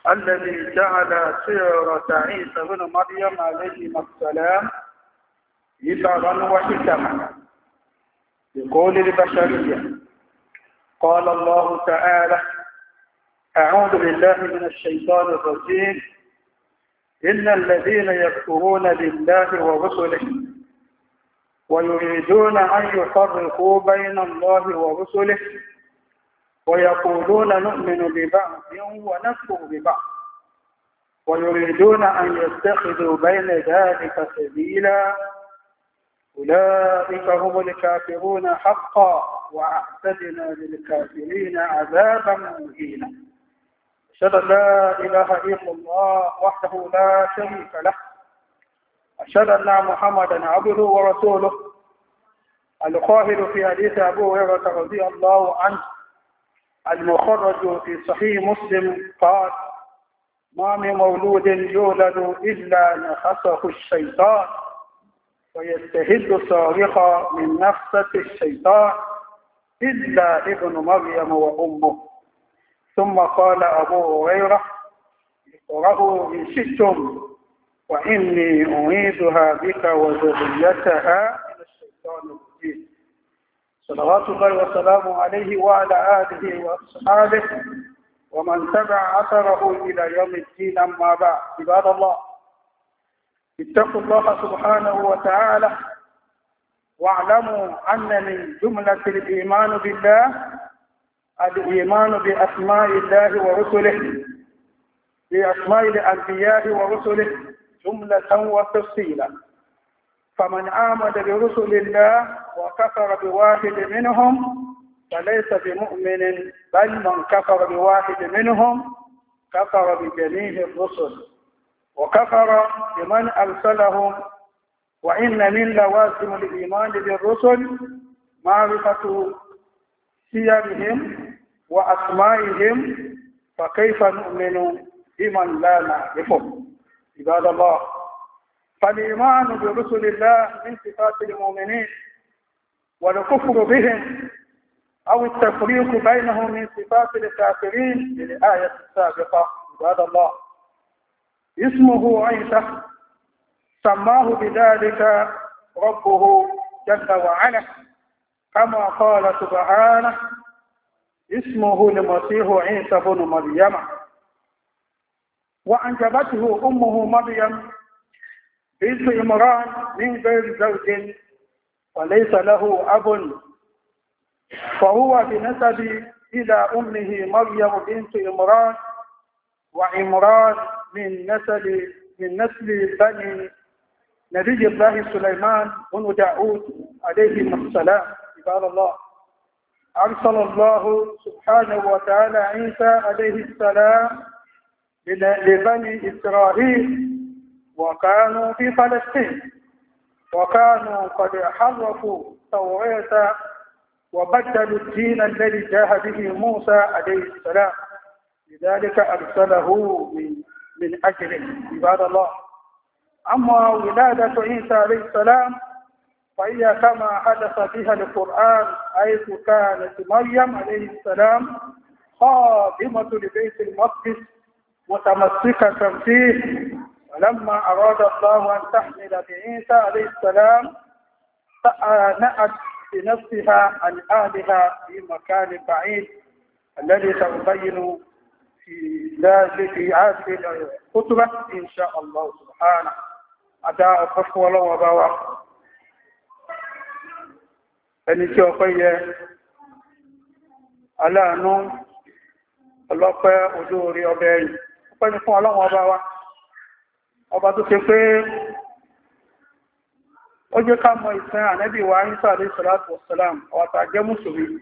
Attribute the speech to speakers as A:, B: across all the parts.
A: الذي جعل سيرة عيسى بن مريم عليه السلام عبرا وحكما بقول البشرية. قال الله تعالى: أعوذ بالله من الشيطان الرجيم: إن الذين يكفرون بالله ورسله ويريدون أن يفرقوا بين الله ورسله ويقولون نؤمن ببعض ونكفر ببعض ويريدون أن يتخذوا بين ذلك سبيلا أولئك هم الكافرون حقا وأعتدنا للكافرين عذابا مهينا. أشهد أن لا إله إلا الله وحده لا شريك له، أشهد أن محمدا عبده ورسوله، القاهر في حديث أبو هريرة رضي الله عنه المخرج في صحيح مسلم قال: ما من مولود يولد إلا نخسه الشيطان ويستهد صارخا من نفسة الشيطان إلا ابن مريم وأمه. ثم قال أبو هريرة: اقرأوا إن شئتم وإني أعيذها بك وذريتها من الشيطان الرجيم. صلوات الله وسلامه عليه وعلى آله وأصحابه ومن تبع أثره إلى يوم الدين. أما بعد، عباد الله، اتقوا الله سبحانه وتعالى واعلموا أن من جملة الإيمان بالله الإيمان بأسماء الله ورسله، بأسماء الأنبياء ورسله جملة وتفصيلا. فمن آمن برسل الله وكفر بواحد منهم فليس بمؤمن، بل من كفر بواحد منهم كفر بجميع الرسل وكفر بمن أرسلهم. وإن من لوازم الإيمان بالرسل معرفة سيرهم وأسمائهم، فكيف نؤمن بمن لا نعرفه؟ عباد الله، فالإيمان برسل الله من صفات المؤمنين، والكفر بهم أو التفريق بينهم من صفات الكافرين للآية السابقة. عباد الله، اسمه عيسى سماه بذلك ربه جل وعلا، كما قال سبحانه: اسمه المسيح عيسى بن مريم. وأنجبته أمه مريم بنت عمران من غير زوج وليس له أب، فهو بنسب إلى أمه مريم بنت عمران، وعمران من نسل بني نبي الله سليمان بن داود عليه السلام. عباد الله، أرسل الله سبحانه وتعالى عيسى عليه السلام لبني إسرائيل وكانوا في فلسطين، وكانوا قد حرفوا التوراة وبدلوا الدين الذي جاء به موسى عليه السلام، لذلك أرسله من أجله. عباد الله، أما ولادة عيسى عليه السلام فهي كما حدث بها القرآن، حيث كانت مريم عليه السلام خادمة لبيت المقدس متمسكة فيه، ولما أراد الله أن تحمل بعيسى عليه السلام نأت بنفسها عن أهلها في مكان بعيد، الذي سنبين في هذه الخطبة إن شاء الله سبحانه. أداء الصفو الله وباوة ẹni tí ọpẹ́ yẹ, aláàánú, ọlọ́pẹ́ ojú orí ọbẹ̀ ẹ̀yìn. Ọpẹ́ ni fún Ọlọ́run ọba wa, ọba tó ṣe pé ó jẹ́ ká mọ ìsìn ànẹ́bí wa Ìsá alayhi salatu wassalam, ọ̀tà jẹ́ mùsùlùmí.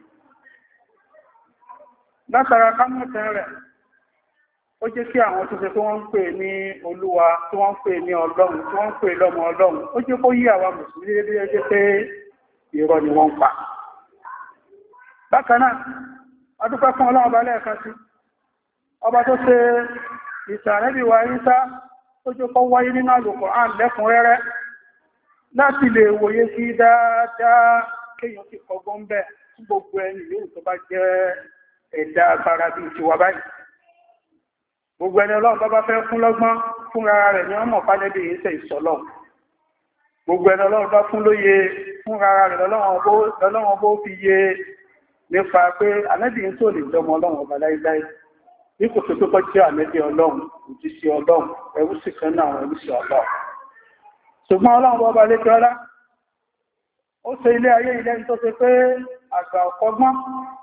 A: Látara ká mọ̀ ìsìn rẹ̀, ó jẹ́ kí àwọn tó ṣe pé wọ́n ń pè ní Olúwa, tí wọ́n ń pè ní Ọlọ́run, tí wọ́n ń pè lọ́mọ Ọlọ́run, ó jẹ́ kó yí àwa mùsùlùmí dédé pé irọ́ ni wọ́n ń pa. Bákan náà, a dúpẹ́ fún Ọlọ́run ọba lẹ́ẹ̀kan sí, ọba tó ṣe ìsìn ànẹ́bí wa Ìsá tó jẹ́ kó wáyé nínú Al-Qur'an lẹ́kùnrẹ́rẹ́ láti lè wòye sí dáadáa, kéèyàn sì kọ́gbọ́n bẹ́ẹ̀ fún gbogbo ẹni yóò tó bá jẹ́ ẹ̀dá agbára bíi tiwa báyìí. gbogbo ẹni ọlọ́run bá fẹ́ fún lọ́gbọ́n fún ara rẹ̀ ní ọmọ pálẹ́bì yìí tẹ̀ ìsọ̀lọ́ gbogbo ẹni ọlọ́run bá fún lóye fún ara rẹ̀ lọ́lọ́run bó fi yé nípa pé ànábì ń tó lè jọmọ ọlọ́run ọba láíláí bí kò tó tó jẹ́ ànábì ọlọ́run òjíṣẹ́ ọlọ́run ẹrú sì kan náà àwọn ẹrúsì ọlọ́run ṣùgbọ́n ọlọ́run ọba lékè ọlá ó ṣe ilé ayé ilẹ̀ tó ṣe pé àgbà ọ̀kọ́gbọ́n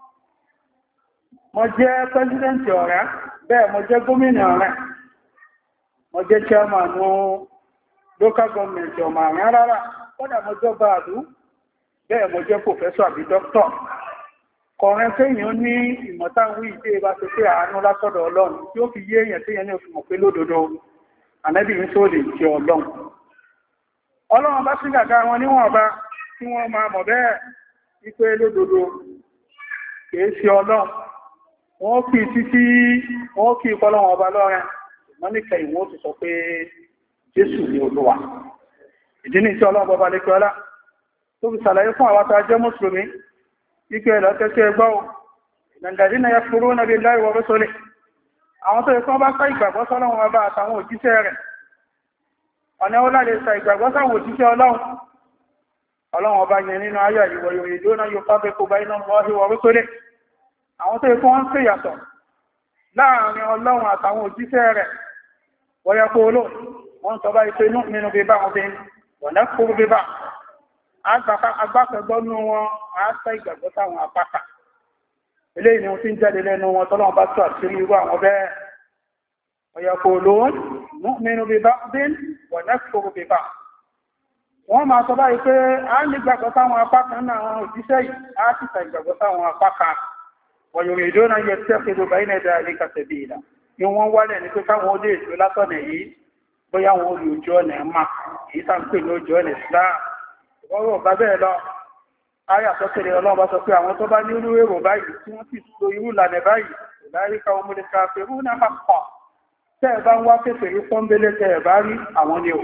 A: mo jẹ́ pẹ́sidẹ́ntì ọ̀rẹ́ bẹ́ẹ̀ mo jẹ́ gómìnà ọ̀rẹ́ mo jẹ́ chairman local government ọmọ àrùn rárá kódà mo jọba àdú bẹ́ẹ̀ mo jẹ́ professor àbí doctor kọ̀ọ̀rẹ́ téèyàn ní ìmọ̀táwí ìdé bá ṣe pé àánú látọ̀dọ̀ ọlọ́run tí ó fi yé èèyàn téèyàn ní òfin mọ̀ pé lódodo ànábì ń tó lè jẹ ọlọ́run bá sí gàgà wọn níwọ̀n bá tí wọ́n máa mọ̀ bẹ́ẹ̀ wípé lódodo kìí ṣe ọlọ́run wọ́n kí títí wọ́n kí ìkọlọ́wọ̀n ọba lọ́rẹ́ wọ́n ní kẹyìn wọ́n ti sọ pé Jésù ni Olúwa ìdí ní tí ọlọ́run bọba lè kọ́lá tó fi sàlàyé fún àwọn tàjẹ́ mùsùlùmí wípé ẹ̀lọ́tẹ́sẹ́ ẹgbọ́ ìdàndàdínà ya fúrú nàbí láì wọ́n rọ́sọ́lẹ̀ àwọn tó ẹ̀kọ́ bá ká ìgbàgbọ́ sọ́lọ́run ọba àtàwọn òjíṣẹ́ rẹ̀ ọ̀nà ó láre sa ìgbàgbọ́ sáwọn òjíṣẹ́ ọlọ́run ọba yẹn nínú ayà ìwọ̀ ìròyìn jóná yóò fábẹ́ kó bá iná wọ́n wọ́n rọ́sọ́lẹ̀ àwọn tó ẹ̀kọ́ wọ́n ṣe yàtọ̀ láàrin ọlọ́run àtàwọn òjíṣẹ́ rẹ̀ wọ́yẹ kó olóò wọ́n sọ bá ipé inú nínú bíbá wọn bí wọ̀nà kúrú bíbá agbáfẹ́gbọ́nú wọn àásá ìgbàgbọ́ táwọn apáta eléyìí ni wọ́n ti ń jáde lẹ́nu wọn tọ́lọ́wọ́n bá tó àti irú àwọn bẹ́ẹ̀ wọ́yẹ kó olóò nínú bíbá bí wọ̀nà kúrú bíbá wọ́n máa sọ bá ipé a ní ìgbàgbọ́ táwọn apáta náà àwọn òjíṣẹ́ yìí á sì ta ìgbàgbọ́ táwọn apáta wọ̀nyòrò ìdóná yẹ tí ó kédo báyìí náà dáa ní kàtẹ̀bí ìlà ni wọ́n wálẹ̀ ní pé káwọn olè ètò látọ̀nà yìí bóyá wọn olè ojú ọ̀nà ẹ̀mà èyí tá ń pè ní ojú ọ̀nà Islam ìwọ́rọ̀ bá bẹ́ẹ̀ lọ ayà sọ́kẹ̀lẹ̀ ọlọ́run bá sọ pé àwọn tó bá ní irú èrò báyìí tí wọ́n sì so irú ìlànà báyìí ìdáríkà omúlẹ̀ká pẹ̀lú náà pọ̀ tẹ́ ẹ̀ bá ń wá kéfèrí pọ́ńbélé tẹ́ ẹ̀ bá rí àwọn ni ò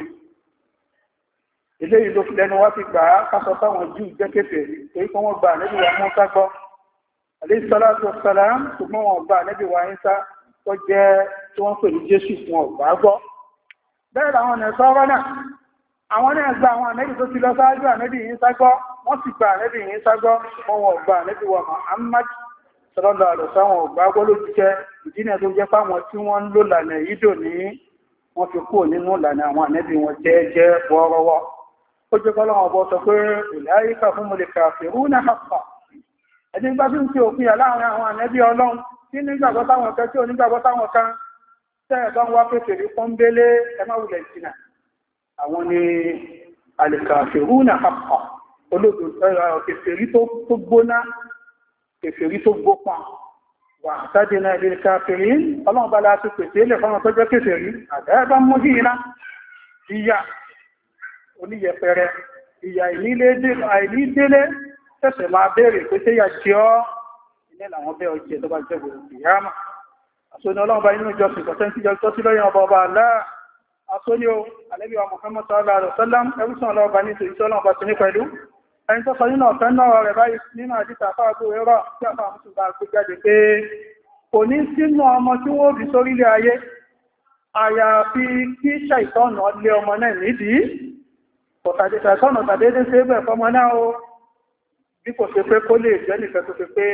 A: eléyìí ló fi lẹ́nu wá ti gbà á kásọ táwọn Júù jẹ́ kéfèrí torí pé wọ́n gbà níbi wọn mú ká gbọ́ àlẹ́sọ́látò sàlám ṣùgbọ́n wọn gbà níbi wà ń sá tó jẹ́ tí wọ́n pè ní Jésù fún ọ̀gbà gbọ́ bẹ́ẹ̀ làwọn ọ̀nà sọ́rọ́ náà àwọn náà gba àwọn ànẹ́bì tó ti lọ sáájú ànẹ́bì yìí ságbọ́ wọ́n sì gba ànẹ́bì yìí ságbọ́ wọn wọ́n gba ànẹ́bì wa Muhammad sọ́lọ́lọ́ àlọ́sọ́ wọn ọ̀gbà gbọ́ ló jíjẹ́ ìdínà tó jẹ́ fáwọn tí wọ́n ń lò lànà yìí dò ní wọ́n fi kúrò nínú lànà àwọn ànẹ́bì wọn jẹ́ bọ́rọ́wọ́ ó jẹ́ kọ́lọ́wọ́ bọ́ sọ pé ìláyíkà fún mo lè kàfẹ́rú náà hàpà ẹni gbá bí ń fi òfin àláàrin àwọn ànẹ́bí ọlọ́run tí nígbàgbọ́ táwọn kan tí ò nígbàgbọ́ táwọn kan tẹ́ẹ̀ bá ń wá pèsèrè pọ́ńbélé ẹmáwùlẹ̀ ìsìnà àwọn ni alìkàfèrú nà àpà olóòdò kèfèrí tó gbóná kèfèrí tó gbópa wà tàbí náà ilẹ̀ kàfèrí ọlọ́run bá láti pèsè ilẹ̀ fọ́nà tó jẹ́ kèfèrí àdáyébá mú hìíná ìyà oníyẹpẹrẹ ìyà àìnídélé tẹ́sẹ̀ máa bèèrè pé tí yà jẹ́ ọ́ ilé làwọn bẹ́ ọjẹ́ tó bá jẹ́ gbogbo ìyámà àṣóní ọlọ́run bá inú ìjọsìn kọ̀tẹ́ tí jọ sí lọ́yìn ọba ọba aláà àṣóní o Ànábì wa Muhammad sallallahu alaihi wasallam ẹrùsàn ọlọ́run bá ní ìtòrí tí ọlọ́run bá ti ní pẹ̀lú ẹni tó sọ nínú ọ̀fẹ́ náà rẹ̀ báyìí nínú àdíta àfáàgbò ẹ̀rọ tí àfáà mú bá gbé jáde pé kò ní sínú ọmọ tí wọ́n bí sórílẹ̀ ayé àyàfi kí ṣàìtọ́nà lé ọmọ náà nídìí kò tàdé ṣàìtọ́nà tàdédé sí ẹgbẹ̀ fọmọ náà o bí kò ṣe pé kó lè jẹ́ nìfẹ́ tó fi pé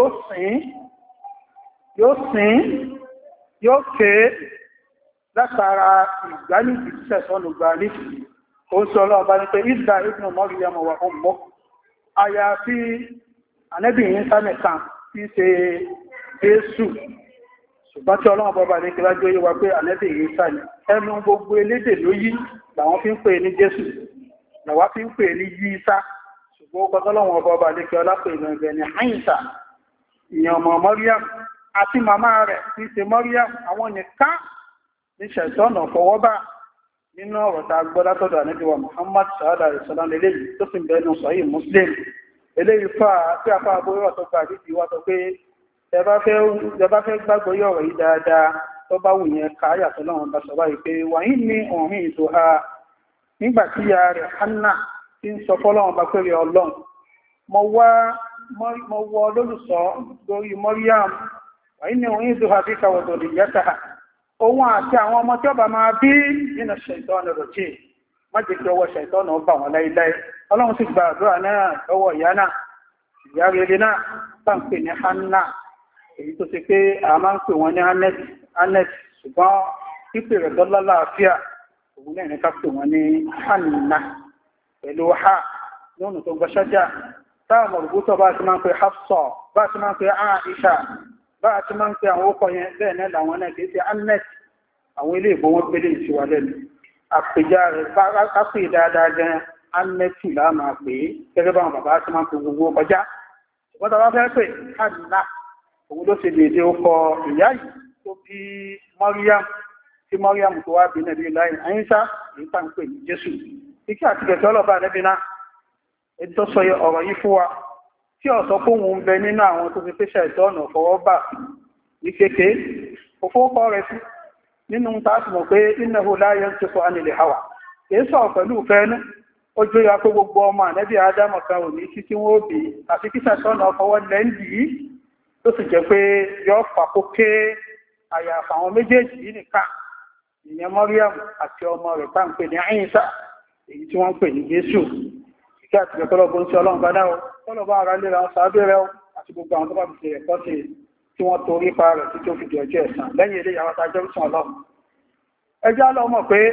A: yóò ké látara ìgbánìtì sẹ̀sọ́nù gbánìtì ó ń sọ ọlọ́ọ̀bá ní pé ìdá ìpínlẹ̀ Maryam wà ó mọ́ àyàfi ànẹ́bìnrin sánẹ̀kan tí ṣe Jésù ṣùgbọ́n tí ọlọ́run bọ́bá ní kílájú yíwa wá pé ànẹ́bìnrin sánẹ̀ ẹnu gbogbo elédè ló yí làwọn fi ń pè ní Jésù làwá fi ń pè ní Yísá ṣùgbọ́n ọlọ́run ọba lè kí ọlápẹ̀ ìrìnàjò ní àìsà ìyàn ọmọ Maryam àti màmá rẹ̀ tí ṣe Maryam àwọn nìkan ní ṣẹ̀tọ́nà fọwọ́bà nínú ọ̀rọ̀ tá gbọ́ látọ̀dọ̀ Ànábì wa Muhammad sallallahu alaihi wasallam eléyìí tó sì bẹ̀ẹ́nu Sahih Muslim eléyìí fà tí a fà bóyọ̀ tó gbà àdíjì wá sọ pé ẹ bá fẹ́ gbàgbọ́ yọ̀rọ̀ yìí dáadáa tó bá wù yẹn káyà tó lọ́wọ́n bá sọ báyìí pé wàyí ní òhìn ìtò ha nígbà tí ya rẹ̀ Hannah tí ń sọ fọ́lọ́wọ́n bá pẹ̀lú Ọlọ́run mo wọ lólùsọ lórí Maryam wàyí ní òhìn ìtò ha bí kàwọ̀dọ̀ lè yẹ́ta òun àti àwọn ọmọ tí ó bá máa bí nínú ṣẹ̀tọ́nù rọ̀jì má jẹ́ kí ọwọ́ ṣẹ̀tọ́nù bà wọ́n láíláí. Ọlọ́run sì gba àdúrà náà lọ́wọ́ ìyá náà, ìyá rere náà bá ń pè ní Hanna, èyí tó ṣe pé a máa ń pè wọ́n ní Anet, ṣùgbọ́n pípè rẹ̀ lọ́lá láàfíà òun náà ní ká pè wọ́n ní Hanna pẹ̀lú ha lónà tó gbọ́ ṣájá. Táwọn mọ̀rùbútọ̀ bá ti máa ń pè Hafsa, bá ti máa ń pè Aisha, bá ti máa ń pè àwọn ókọ yẹn bẹ́ẹ̀ náà làwọn náà kìí ṣe Anet. Àwọn ilé ìbò wọn gbélé ìṣíwá lẹ́nu àpèjá rẹ̀ kápè dáadáa gan Anetu là máa pè é gẹ́gẹ́ bá àwọn bàbá ti máa ń pè gbogbo kọjá. Ṣùgbọ́n tá a bá fẹ́ pè Hanna, òun ló ṣe dédé ọkọ ìyá yìí tó bí Maryam, tí Maryam tó wá bí Nàbí láì àyíṣà èyí tá ń pè ní Jésù. Ikí àti gẹ̀ẹ́sì ọlọ́ba Ànábì náà èyí tó sọ ọ̀rọ̀ yìí fún wa tí ọ̀sọ́ fún òun ń bẹ nínú àwọn tó fi pèsè ìtọ́nà fọwọ́ bà ní kéèké òfókọ rẹ̀ sí nínú tààtì mọ̀ pé innahu la yantiqu anil hawa kìí sọ pẹ̀lú fẹ́nu ó jó ya pé gbogbo ọmọ Ànábì Ádámù kan ò ní títí wọ́n bí àti kí sẹ̀tọ́nà fọwọ́ lẹ́ndì yìí tó sì jẹ́ pé yọ́ fàkókè àyàfà àwọn méjèèjì yìí nìkan ìyẹn Maryam àti ọmọ rẹ̀ tá ń pè ní Ìsá èyí tí wọ́n ń pè ní Jésù. Ìkẹ́ àti ìrẹ̀kọ́lọ́gbọ́n sí Ọlọ́run bá dáwọ́ kọ́lọ̀bá ara lè ra wọn sàábẹ̀ rẹ̀ àti gbogbo àwọn tó bá fi ṣe ẹ̀kọ́ sí tí wọ́n torí pa rẹ̀ tí tó fi di ọjọ́ ẹ̀san lẹ́yìn ilé ìyàwó tàjọ́ ìsìn Ọlọ́run. Ẹjá lọ mọ̀ pé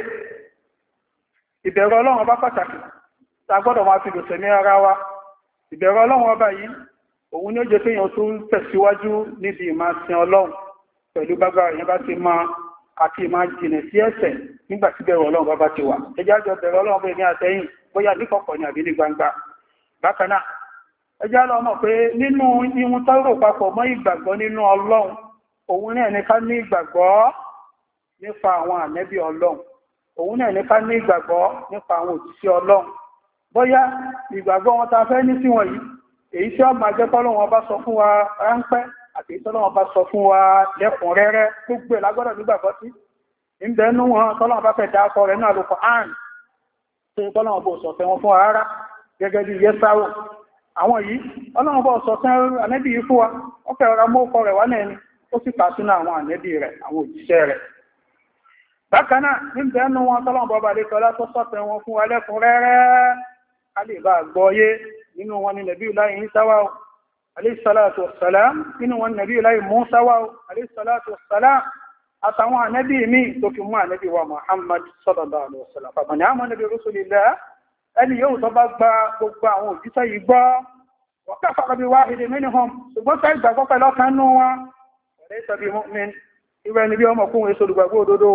A: ìbẹ̀rù Ọlọ́run bá pàtàkì tá gbọ́dọ̀ máa fi lòsẹ̀ ní ara wa. Ìbẹ̀rù Ọlọ́run ọba yìí òun ni ó jẹ́ kéèyàn tó ń tẹ̀síwájú níbi ìmásin Ọlọ́run pẹ̀lú bágbára èèyàn bá ti máa àti ìmá jìnà sí ẹ̀ṣẹ̀ nígbà tí bẹ̀rù Ọlọ́run bá ti wà. Ẹjá jọ bẹ̀rù Ọlọ́run bẹ́ẹ̀ ní àtẹ́yìn bóyá ní kọ̀kọ̀ ní àbí ní gbangba. Bákan náà ẹjá lọ mọ̀ pé nínú ihun tó rò papọ̀ mọ́ ìgbàgbọ́ nínú Ọlọ́run òun náà ní ká ní ìgbàgbọ́ nípa àwọn ànẹ́bí Ọlọ́run, òun náà ní ká ní ìgbàgbọ́ nípa àwọn òjíṣẹ́ Ọlọ́run. Bóyá ìgbàgbọ́ wọn ta fẹ́ ní sí wọn yìí èyí tí ó máa jẹ́ k'Ọlọ́run bá sọ fún wa ráńpẹ́ àti èyí tí Ọlọ́run bá sọ fún wa lẹ́kùnrẹ́rẹ́ gbogbo lágbọ́dọ̀ nígbàgbọ́ sí. Ìbẹ̀nú wọn t'Ọlọ́run bá fẹ́ dákọ rẹ̀ náà lókọ̀ áàrùn tó Ọlọ́run bó sọ fẹ́ wọn fún wa rárá gẹ́gẹ́ bí Yẹ́sáwò. Àwọn yìí Ọlọ́run bó sọ fẹ́ ànẹ́bí yìí fún wa ó fẹ́ ọ̀rọ̀ mọ́kọ rẹ̀ wá náà ni ó sì kà sínú àwọn ànẹ́bí rẹ̀ àwọn òjíṣẹ́ rẹ̀. Bákan náà ìbẹ̀nú wọn t'Ọlọ́run bá balẹ̀ tọ́lá tó sọ́fẹ́ wọn fún wa lẹ́kùnrẹ́rẹ́ a lè bá gbọ́yé nínú wọn ni Nabiyullahi Isa wá alayhi salatu wassalam, nínú wọn Nabiyullahi Musa wá alayhi salatu wassalam, àtàwọn ànábì mi tó fi mú ànábì wa Muhammad sallallahu alaihi wasallam. Faman amana bi rusulillah, ẹni yóò tó bá gba gbogbo àwọn òjíṣẹ́ yìí gbọ́ wa kafara bi wahidin minhum, ṣùgbọ́n sáì gbàgbọ́ pẹ̀lú ọ̀kan nú wọn laysa bi mu'min, irú ẹni bí ọmọkùnrin èso olùgbàgbọ́ òdodo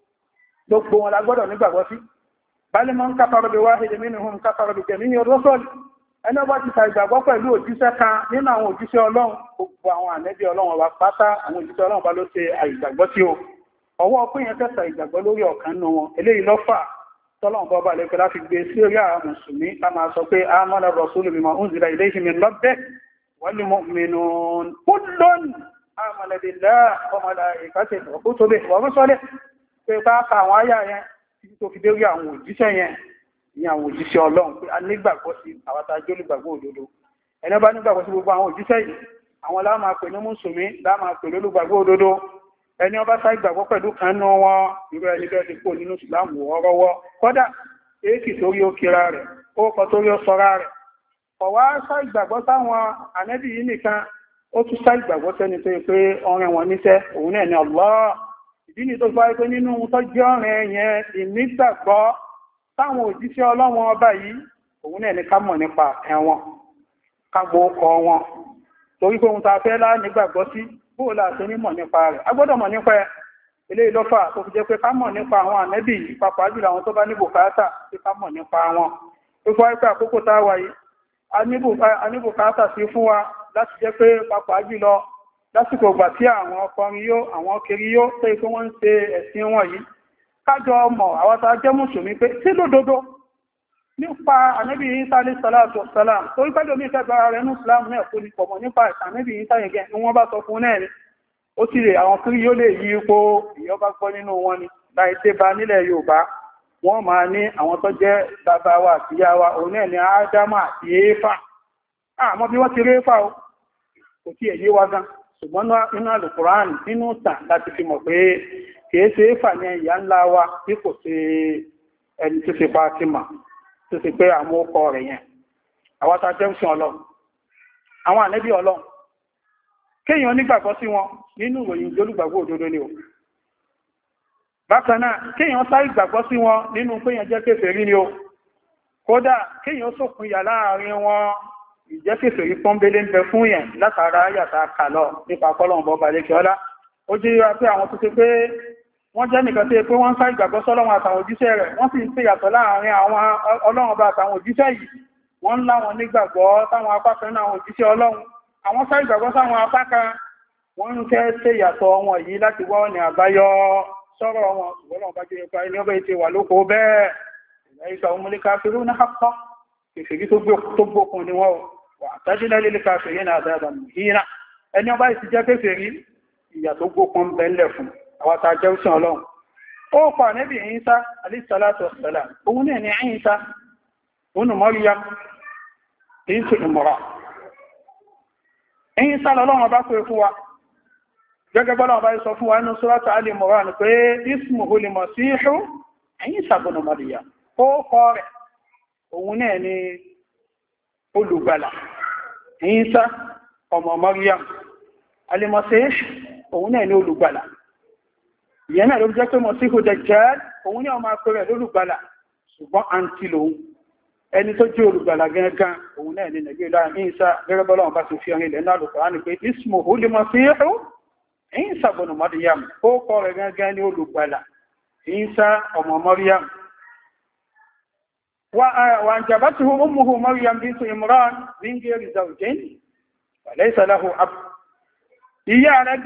A: gbogbo wọn la gbọ́dọ̀ nígbàgbọ́ sí. Bal man kafara bi wahidin minhum kafara bi jami'i rusul, ẹni ọba ti ṣàìgbàgbọ́ pẹ̀lú òjíṣẹ́ kan nínú àwọn òjíṣẹ́ Ọlọ́run gbogbo àwọn ànẹ́bí Ọlọ́run wa pátá àwọn òjíṣẹ́ Ọlọ́run bá ló ṣe àìgbàgbọ́ tí ó ọwọ́ pín yẹn tẹ́sà ìgbàgbọ́ lórí ọ̀kan nínú wọn. Eléyìí lọ́fà tọ́lọ́run bọ́ba lẹ́kẹ́ láti gbé sí orí àwọn mùsùlùmí ká máa sọ pé amana rasulu bima unzila ilayhi min rabbih wal mu'minun kullun amana billahi wa malaikatihi wa kutubihi wa rusulihi, pé bá ka àwọn àyà yẹn títí tó fi dé orí àwọn òjíṣẹ́ yẹn ní àwọn òjíṣẹ́ Ọlọ́run pé a nígbàgbọ́ sí àwọn tàjọ́ olùgbàgbọ́ òdodo. Ẹni bá nígbàgbọ́ sí gbogbo àwọn òjíṣẹ́ yìí àwọn la máa pè ní mùsùlùmí la máa pè lólùgbàgbọ́ òdodo. Ẹni ó bá sá ìgbàgbọ́ pẹ̀lú kan nínú wọn irú ẹni bẹ́ẹ̀ ti kó nínú ìsìlámù ọrọ́wọ́ kódà èkì torí ó kira rẹ̀ ó kọ torí ó sọra rẹ̀. Ọ̀wá sá ìgbàgbọ́ sáwọn ànẹ́bì yìí nìkan ó tún sá ìgbàgbọ́ sẹ́ni tó yẹ pé ọrẹ wọn níṣẹ́ òun náà ni Allah. Ìdí ni tó fà pé nínú tó jẹ́ ọ̀rẹ́ yẹn ìnígbàgbọ́ táwọn òjíṣẹ́ Ọlọ́run ọba yìí òun náà ní ká mọ̀ nípa ẹ̀wọ̀n kágbó ọkọ̀ wọn, torí pé ohun ta fẹ́ lá nígbàgbọ́ sí bóò láti ní mọ̀ nípa rẹ̀ a gbọ́dọ̀ mọ̀ nípa ẹ̀. Eléyìí ló fà tó fi jẹ́ pé ká mọ̀ nípa àwọn ànẹ́bì yìí pàápàá jùlọ àwọn tó bá ní bùkátà sí ká mọ̀ nípa wọn. Ó fọ́ pé àkókò tá a wà yìí a ní bùkátà sí fún wa láti jẹ́ pé pàápàá jùlọ lásìkò ìgbà tí àwọn ọkọrin yó àwọn kiri yó tó ikú wọ́n ń ṣe ẹ̀sìn wọn yìí kájọ ọmọ àwọn tá jẹ́ mùsùlùmí pé sí lódodo nípa ànábì Ìsá alayhi salatu wassalam, torí pẹ́lú omi ìfẹ́gbàra rẹ̀ ní Islam náà kò ní pọ̀mọ̀ nípa ànábì Ìsá yẹn ní wọ́n bá sọ fún náà ni ó sì rè àwọn kiri yóò lè yí ipò ìyọba gbọ́ nínú wọn ni láì dé bá nílẹ̀ Yorùbá wọ́n máa ní àwọn tó jẹ́ bàbá wa àti ìyá wa òun náà ni Ádámà àti Éfà. Àmọ́ bí wọ́n ti rí Éfà o kò tí èyí wá gan, ṣùgbọ́n nínú Al-Qur'an nínú ìtàn láti fi mọ̀ pé kìí ṣe éfà ní ìyá ńlá wa bí kò ṣe ẹni tó ṣe Fátímà tó ṣe pé àwọn ọkọ rẹ̀ yẹn àwọn tá jẹ́ òṣìn Ọlọ́run àwọn ànẹ́bí Ọlọ́run kéèyàn nígbàgbọ́ sí wọn nínú ìròyìn olùgbàgbọ́ òdodo ni o bákan náà kéèyàn sá ìgbàgbọ́ sí wọn nínú péyàn jẹ́ kèfèrí ni o kódà kéèyàn sókun yà láàrin wọn ìjẹ́ kèfèrí pọ́nbélé ń bẹ fún yẹn látara yàtà kàlọ nípa kọ́lọ̀n bọ́ba lékẹ́ ọlá ó jẹ́ wá pé àwọn tó ṣe pé wọ́n jẹ́ nìkan tí pé wọ́n ń sá ìgbàgbọ́ sọ́lọ́run àtàwọn òjíṣẹ́ rẹ̀ wọ́n sì ń ṣe yàtọ̀ láàrin àwọn Ọlọ́run ọba àtàwọn òjíṣẹ́ yìí wọ́n ń láwọn nígbàgbọ́ táwọn apá kan náà òjíṣẹ́ Ọlọ́run àwọn sá ìgbàgbọ́ sáwọn apá kan wọ́n ń fẹ́ ṣe yàtọ̀ wọn yìí láti wá ọ̀nà àbáyọ sọ̀rọ̀ wọn ṣùgbọ́n bá jẹ́ ipa ẹni ọbẹ̀ ti wà lóko bẹ́ẹ̀ ìlẹ́ìsà omúlé káfíru ní àpá kèfèrí tó gbókun ni wọ́n wà tájílẹ̀ lílé káfíru ní àdáyàbà nìyína ẹni ọba ìsì jẹ́ kèfèrí ìyà tó gbókun bẹ́ẹ̀lẹ̀ fún àwọn tá jẹ́ òsìn Ọlọ́run ó pa nẹ́bì Ìsá alìsàlátù ọ̀sẹ̀lá òun náà ni Ìsá òun Maryam ìsù ìmọ̀ra Ìsá lọ́lọ́run bá pè fún wa gẹ́gẹ́ bọ́lá ọba sọ fún wa nínú Suratu Ali Imran pé ismuhu al-Masihu Ìsá ibn Maryam ó kọ rẹ̀ òun náà ni olùgbàlà Ìsá ọmọ Maryam al-Masih òun náà ni olùgbàlà ìyẹn náà ló jẹ́ pé Masihu Dajjal òun ní ọmọ akọrẹ lólùgbàlà ṣùgbọ́n àǹtí lòun ẹni tó jẹ́ olùgbàlà gẹ́gẹ́ òun náà ni nàìjíríà Ìsá gẹ́gẹ́ bọ́lá ọba ti fi ọrin ilẹ̀ náà lùkọ́ ní pé ismuhu al-Masihu Ìsá ibn Maryam ó kọ rẹ̀ gẹ́gẹ́ ní olùgbàlà Ìsá ọmọ Maryam وأنجبته أمه مريم بنت عمران من غير زوج وليس له أب ìyá rẹ̀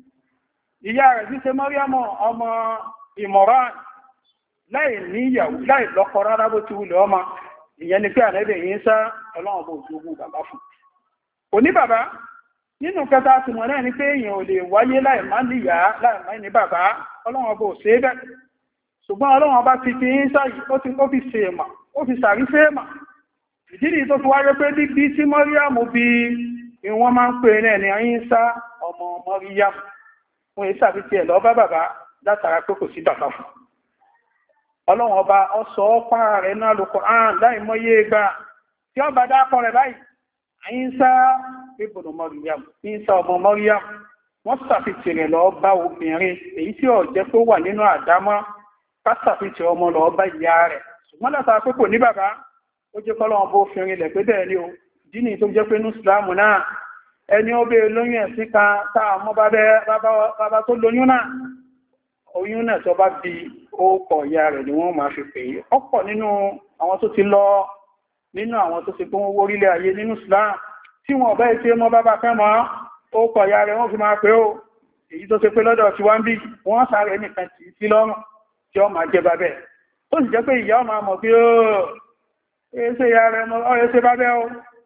A: bí ṣe Maryam ọmọ Imran láì níyàwó láì lọ́kọ rárá bó ti wulẹ̀ ọmọ ìyẹn ni pé àrẹ́bẹ̀ Ìsá Ọlọ́run bó jogún bàbá fún kò ní bàbá nínú kẹta ti mọ̀ náà ni pé èèyàn ò lè wáyé láì má níyà láì má ní bàbá Ọlọ́run bó ṣe bẹ́ẹ̀ ṣùgbọ́n Ọlọ́run bá ti fi Ìsá yìí ó fi ṣe èèmọ̀ ó fi sàrí fẹ́ẹ̀mà ìdílé tó fi wáyé pé bíbí tí Mọ́ríyàmù bí ìwọ́n máa ń pè náà ní Ìsá ọmọ Mọ́ríyàmù fún Ìsá fi tiẹ̀ lọ bá bàbá látara pé kò sí bàbá fún Ọlọ́run ọba ọsọ ọpá rẹ̀ náà Al-Qur'an láì mọ́yé gbà tí ọba dákọ rẹ̀ báyìí Ìsá ibn Maryam Ìsá ọmọ Mọ́ríyàmù wọ́n sàfihàn rẹ̀ lọ bá obìnrin èyí tí ó jẹ́ pé wà nínú àdámọ́ pásàfihàn ọmọ lọ bá ìyá rẹ̀ ṣùgbọ́n látara pé kò ní bàbá ó jẹ́ kọ́lọ́wọ́n bó fi rinlẹ̀ pé bẹ́ẹ̀ ni o dínì tó jẹ́ pé ní ìsìláàmù náà ẹni ó bèèrè lóyún ẹ̀sìn kan táà mọ́ bàbá tó lóyún náà oyún náà tó bá bí ókọ ìyá rẹ̀ ni wọ́n máa fi pè é ọ̀pọ̀ nínú àwọn tó ti lọ nínú àwọn tó ti pé wọ́n wórílẹ̀ ayé nínú ìsìláàmù tí wọ́n bá ṣe mọ́ bàbá fẹ́ mọ́ ókọ ìyá rẹ̀ wọ́n fi máa pè ó èyí tó ṣe pé lọ́dọ̀ tí wọ́n bí wọ́n sáré nìkan tì í sí lọ́rùn tí ó máa jẹ bàbẹ́ tó sì jẹ́ pé ìyá ọmọ àmọ̀ pé ó ẹsẹ̀ ìyá rẹ̀ ẹsẹ̀ bá bẹ́ ó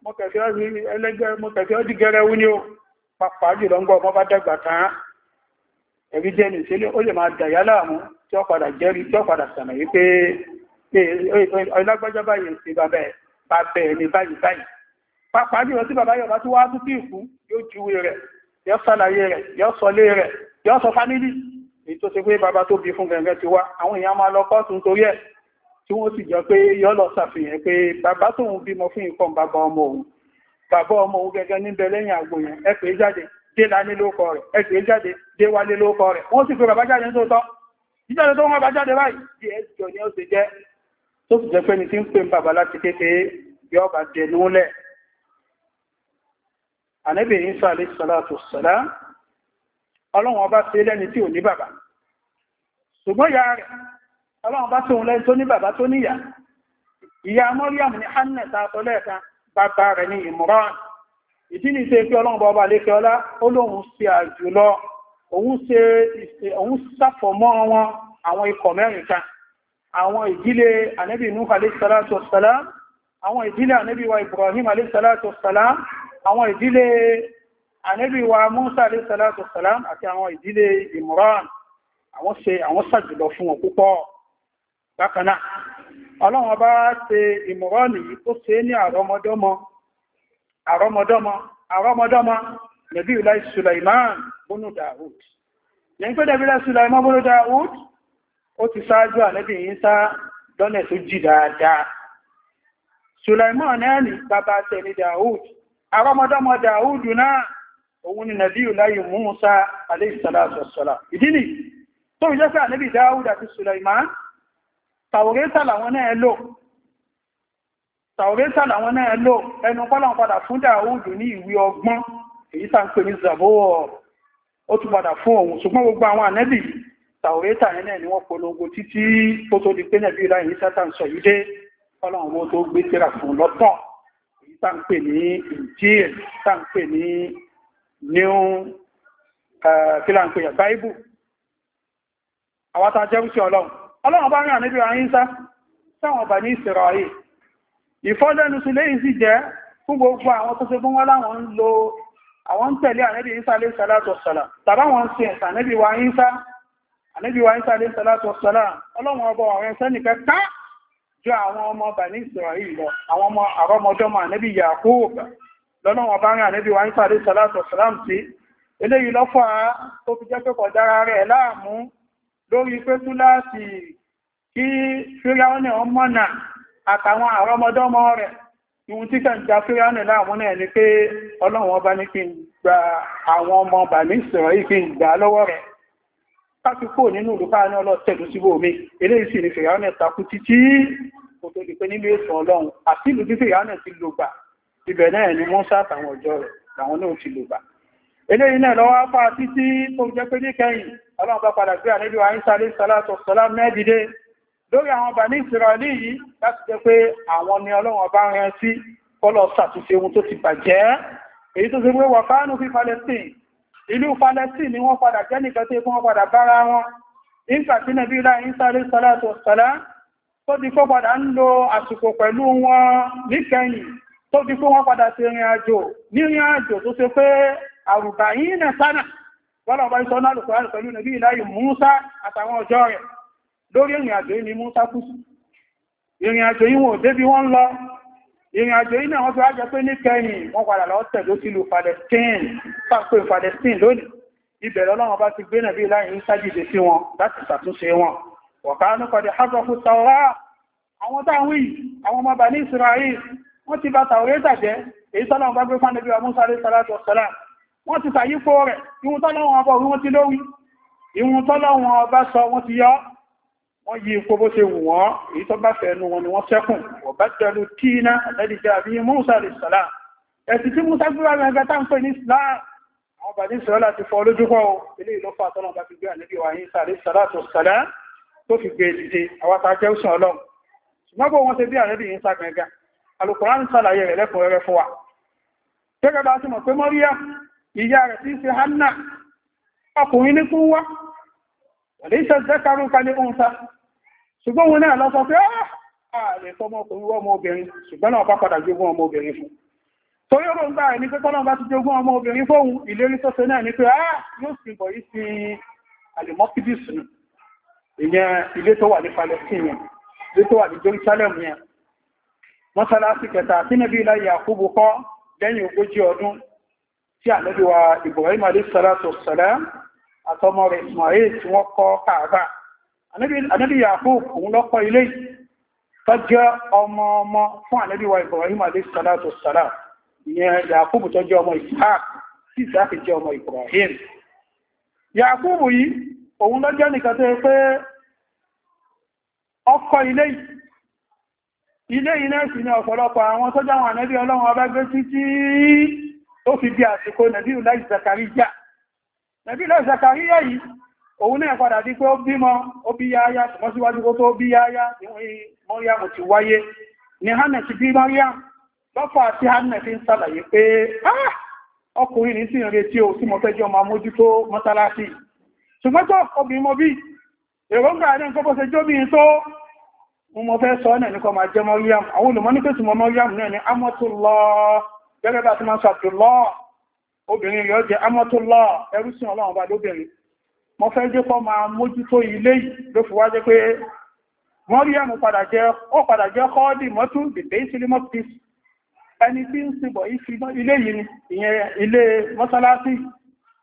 A: mọ́kẹ̀fẹ́ ọdí gẹ́rẹ́ wú ní ó pàpàá jùlọ ń gbọ́ ọmọ bá dàgbà tán ẹ̀rí jẹ́ ní ìṣẹ́lẹ̀ ó lè máa dàyà láàmú tí ó padà jẹ́rí tí ó padà sàmàyé pé ọlágbọ́jọ́ báyìí sí bàbẹ́ ní báyìí báyìí pàpàá jùlọ tí bàbá yọba tó wá tó tí ìkú yóò júwe rẹ̀ yóò sàlàyé rẹ̀ yóò sọlé rẹ̀ yóò sọ fámílì èyí tó ṣe pé bàbá tó bí fún gẹ̀gẹ́ ti wá àwọn èèyàn máa lọ kọ́ọ̀tù nítorí ẹ̀ tí wọ́n sì jọ pé yọ́ lọ ṣàfihàn pé bàbá tóun bímọ fún ìkọ́ bàbá ọmọ òun gẹ́gẹ́ níbẹ̀ lẹ́yìn àgbò yẹn ẹ pè é jáde dé lání lóòkọ rẹ̀ ẹ pè é jáde dé wálé lóòkọ rẹ̀ wọ́n sì pé bàbá jáde ní tòótọ́ jíjáde tó wọ́n bá jáde báyìí di ẹjọ́ ni ó sì jẹ́ tó sì jẹ́ pé ní tí ń pè ń bàbá láti kékeré yọ́ bá dẹnu lẹ̀ Ànábì Ìsá alayhi salatu wassalam Ọlọ́run ọba ṣe lẹ́ni tí ò ní bàbá ṣùgbọ́n ya rẹ̀ Ọlọ́run bá tóun lẹ́ni tó ní bàbá tó níyà ìyá Mọ́ríàmù ní Hannah tààtọ́ lẹ́ẹ̀kan bàbá rẹ̀ ní Imran ìdí ní ṣe pé Ọlọ́run bọ́ọ̀bá lékẹ́ ọlá ó lóun ṣe àjùlọ òun sàfọ̀mọ́ wọn àwọn ikọ̀ mẹ́rin kan àwọn ìdílé Ànábì Nuh alayhi salatu wassalam àwọn ìdílé Ànábì wa Ibrahim alayhi salatu wassalam àwọn ìdílé Ànábì wa Musa alayhi salatu wassalam àti àwọn ìdílé Imran àwọn sàjùlọ fún wọn púpọ̀ bákanáà Ọlọ́run bá ṣe Imran yìí ó ṣe ní àrọ́mọdọ́mọ Nabi Sulaiman bónú Dawud lẹ́yìn pé dẹ̀bílẹ̀ Sulaiman bọ́lọ́ Dáúd ó ti sáájú ànábì Ìsá lọ́nà tó jì dáadáa. Sulaiman náà ní bàbá tẹ̀lé Dáúd, àrọ́mọdọ́mọ Dáúd náà òun ni Nabiyullahi Musa alayhi salatu wassalam. Ìdí ni tó fi jẹ́ pé ànábì Dáúd àti Sulaiman Tàwórẹ́tà làwọn náà lò ẹnu kọ́lọ̀ padà fún Dáúd ní ìwé ọgbọ́n èyí tá ń pè ní Zabur ó tún padà fún òun, ṣùgbọ́n gbogbo àwọn ànábì Tàwórẹ́tà yẹn náà ni wọ́n polongo títí tó tó di pé Nabiyullahi Ìsá tá ń sọ yìí dé kọ́lọ̀ wọn tó gbé tírà fún lọ́tọ̀ èyí tá ń pè ní Injil tá ń pè ní New kílàǹpé Bible. Àwọn tá jẹ́ òṣìṣẹ́ Ọlọ́run bá rí ànábì Ìsá sáwọn Bani Israel. Ìfọ́lẹ́nu sí lẹ́yìn sì jẹ́ fún gbogbo àwọn tó ṣe fún wọ́n láwọn ń lo àwọn ń tẹ̀lé ànábì Ìsá alayhi salatu wassalam tàbá wọn sí ẹ̀sà ànábì wa Ìsá alayhi salatu wassalam. Ọlọ́run ọbọ̀ àwọn ẹ̀sẹ́ nìkẹ́ ká jọ àwọn ọmọ Bani Israel lọ, àwọn ọmọ àrọ́mọdọ́mọ ànábì Yakub lọ́lọ́run bá rí ànábì wa Ìsá alayhi salatu wassalam sí. Eléyìí lọ́fà tó fi jẹ́ pé kọ̀ dára rẹ̀ láàmú lórí pé túláàsì kí Fíráúnà ọmọnà àtàwọn àrọ́mọdọ́mọ rẹ̀ ìwọ̀n tí kẹ́ ń ja Fíráúnà láàmú náà ni pé Ọlọ́run ọba ní kí n gba àwọn ọmọ Bani Israel kí n gbà lọ́wọ́ rẹ̀ káfíkò nínú olùkọ́ ní ọlọ́tẹ̀lú síbò mi. Eléyìí sì ni Fíráúnà takú títí kò tó di pé nílé ètò Ọlọ́run àti ìlú tí Fíráúnà ti lò gbà ibẹ̀ náà ni Mùsá àtàwọn ọjọ́ rẹ̀ làwọn náà ti lò gbà. Eléyìí náà lọ́wọ́ fà títí tó jẹ́ pé níkẹyìn Ọlọ́run bá padà gbé ànábì wa Ìsá alayhi salatu wassalam mẹ́dìdé lórí àwọn Bani Israeli yìí láti jẹ́ pé àwọn ni Ọlọ́run bá rán sí kọ́lọ̀ ṣàtúnṣe ohun tó ti bàjẹ́. Èyí tó ṣe pé wà fánú fi Palestine, ìlú Palestine ni wọ́n padà jẹ́ nìkan tí wọ́n padà bára wọn nígbà tí Nabiyullahi Ìsá alayhi salatu wassalam tó di kó padà ń lo àsìkò pẹ̀lú wọn níkẹyìn tó di kó wọ́n padà ṣe ìrìn àjò tó ṣe pé àrùbáyìn sánà wọ́n bá ìṣọ́nà Al-Qur'an pẹ̀lú Nabiyullahi Musa àtàwọn ọjọ́ rẹ̀ lórí ìrìn àjò yìí ni Musa kú sí. Ìrìn àjò yìí wọn ò débi wọ́n lọ, ìrìn àjò yìí náà wọ́n fi wájẹ́ pé ní kẹyìn wọ́n padà lọ tẹ̀dó sílùú Palestine pàpẹ́ Palestine lónìí. Ibẹ̀ l'Ọlọ́run bá ti gbé Nabiyullahi Ìsá dìde sí wọn láti ṣàtúnṣe wọn. Wọ̀kánú kọ̀dé hazafu Tawrah, àwọn táwọn yìí àwọn ọmọ Bani Israel wọ́n ti bá Tawrata jẹ́ èyí tọ́lọ́run bá gbé fún Ànábì Musa alayhi salatu wassalam. Wọ́n ti ṣàyípo rẹ̀, ìhun tọ́lọ́run ọba orí wọ́n ti lórí, ìhun tọ́lọ́run ọba sọ wọ́n ti yọ, wọ́n yí ipò bó ṣe wù wọ́n, èyí tó bá fẹ́nu wọn ni wọ́n sẹ́kùn, ọ̀bá jẹ́lu tíná lẹ́dìjẹ́ àbí Musa alayhi salam. Ẹ̀sì tí Musa gbé wá gẹ́gẹ́ tá ń pè ní Islam, àwọn Bani Israel láti fọ́ lójúkọ́ ilé ìlọ́fà tọ́lọ́run bá fi gbé Ànábì wa Ìsá alayhi salatu wassalam tó fi gbé dìde àwọn àtàjẹ́ òsìn Ọlọ́run. Ṣùgbọ́n bó wọ́n ṣe bí Ànábì Ìsá gẹ́gẹ́, Al-Qur'an ṣàlàyé rẹ̀ lẹ́kùnrẹ́rẹ́ fún wa. Gẹ́gẹ́ bá ti mọ̀ pé Mọ́ríyá ìyá rẹ̀ tí ń ṣe Hánà ọkùnrin ní kún wá wọ̀lé iṣẹ́ zẹ́karún kalẹ̀ oúnta, ṣùgbọ́n wọn náà lọ sọ pé ààrẹ fọmọkùnrin wọ́n ọmọ obìnrin, ṣùgbọ́n náà bá padà jogún ọmọ obìnrin fún. Torí ọ̀rọ̀ ń gbà rẹ̀ ní pé tọ́lọ́ bá ti jogún ọmọ obìnrin fóhun, ìlérí tó ṣe náà ní pé yóò sì bọ̀ yìí sí Al-Maqdis, ìyẹn ilé tó wà ní Palestine, ilé tó wà ní Jerusalem yẹn. Mọ́sálásí kẹta tí Nabiyullahi Yakubu kọ́ lẹ́yìn 40 ọdún tí Ànábì wa Ibrahim alayhi salatu wassalam àtọmọ rẹ̀ Ismail tí wọ́n kọ́ Káàbà. Ànábì Yakub òun ló kọ́ ilé tó jẹ́ ọmọ fún Ànábì wa Ibrahim alayhi salatu wassalam. Ìyẹn Yakub tó jẹ́ ọmọ Ishaq tí Ishaq jẹ́ ọmọ Ibrahim. Yakub yìí òun ló jẹ́ nìkan tó pé ọkọ̀ ilé iná sí ní ọ̀pọ̀lọpọ̀ àwọn tó jáwọn Ànábì Ọlọ́run ọba gbé títí tó fi bí àsìkò Nabiyullahi Zakariya. Nabiyullahi Zakariya yìí, òun náà padà di pé ó bímọ, ó bí Yahya, ṣùgbọ́n síwájú kó tó bí Yahya, ní Maryam ti wáyé. Ní Hánà ti bí Maryam, lọ́fà tí Hánà fi ń sàlàyé pé, ọkùnrin ní sí ìrètí o tí mo fẹ́ jọ máa mójútó mọ́sálásí. Ṣùgbọ́n tó obìnrin mo bí, èròǹgbà ní nǹkan bó ṣe jóbìnrin tó, mo fẹ́ sọ náà ní kó máa jẹ́ Maryam. Àwọn olùmọ́ ní pé tí mo Maryam náà ní Amatullah, gẹ́gẹ́ bá ti máa sàtùlọ́, obìnrin rẹ̀ jẹ́ Amatullah, ẹrúsìn Ọlọ́run bá lóbìnrin. Mo fẹ́ jẹ́ kó máa mójútó ilé yìí ló fi wá jẹ́ pé Maryam padà jẹ́ kọ́ọ̀dì mọ́tún bèbè ìsìlẹ̀ mọ́tún. Ẹni tí ń sìbọ̀ ilé yìí ni, ìyẹn ilé mọ́sálásí.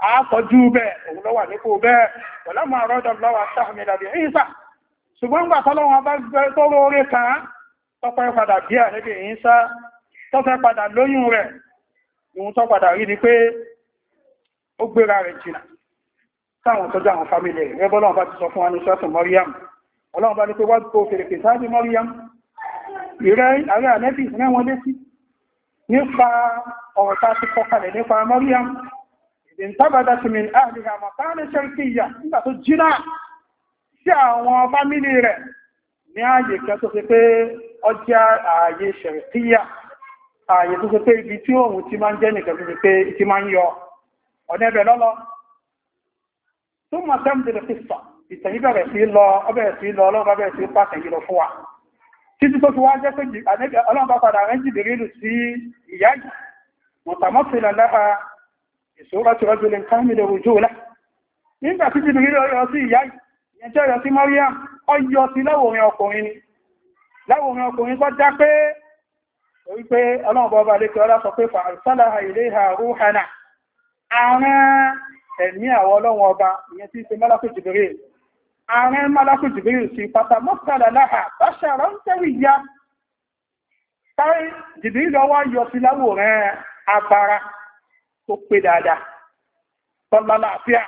A: àákọjú bẹ́ẹ̀ òun lọ́wà nípò bẹ́ẹ̀ pẹ̀lú máa rọ́dọ̀ lọ́wà sáàmìlàbí ìsà ṣùgbọ́n gbà tọ́lọ́wọ́n bá gbẹ́ tó róore kan tọ́pẹ́ padà bí àníbì ìsà tọ́fẹ́ padà lóyún rẹ̀ ìhun tó padà rí ni pé ó gbéra rẹ̀ jìnà táwọn tó jáwọn fámílì rẹ̀ bọ́lọ́wọ́n bá ti sọ fún wa ní sọ́tún Maryam ọlọ́wọ́n bá ní pé wọ́n tó fèrèkè sáájú Maryam ìrẹ́ ààrẹ ànẹ́bì rẹ́wọ́n létí nípa ọ̀rọ̀ tá ti kọkalẹ̀ nípa Maryam ìdíntàbádá ti min ahliha makanan sharqiyya nígbà tó jìnà sí àwọn fámílì rẹ̀ ní ààyè kẹ́ tó fi pé ọjà ààyè sharqiyya ààyè tó fi pé ibi tí òun ti máa ń jẹ́ nìkan tó fi pé ti máa ń yọ ọ̀nà ẹbẹ̀ lọ́lọ́ tó mọ̀ tẹ́mdìlẹ̀ fìsà ìtẹ̀yí bẹ̀rẹ̀ sí lọ ọbẹ̀ sí lọ ọlọ́run bẹ̀rẹ̀ sí pàtàkì lọ fún wa títí tó fi wá jẹ́ pé ọlọ́run bá padà rẹ́ jìbìrìlù sí ìyá yìí mọ̀tàmọ́sílẹ̀ lára ìṣòro tí rọ́jò lè ń káàmì lè rújú lá nígbà tí jìbìrìlù ọyọ sí ìyá yìí ìyẹn jẹ́ ọyọ sí Maryam ọyọ sí láwòrin ọkùnrin ni láwòrin ọkùnrin tó já pé orí pé ọlọ́run bọ́ọ̀bá lè kẹ́ ọlá sọ pé fa'arsalaha ilayha ruhana ààrẹ ẹ̀mí àwọn ọlọ́run ọba ìyẹn tí ṣe mọ́lákù jìbìrìlù ààrẹ mọ́lákù jìbìrìlù sí pátá mọ́sàlá láhà báṣàrọ̀ ń tẹ́rì ya táì jìbìrìlù ọwọ́ yọ sí láwòrán abara tó pé dáadáa tọ́lá láàfíà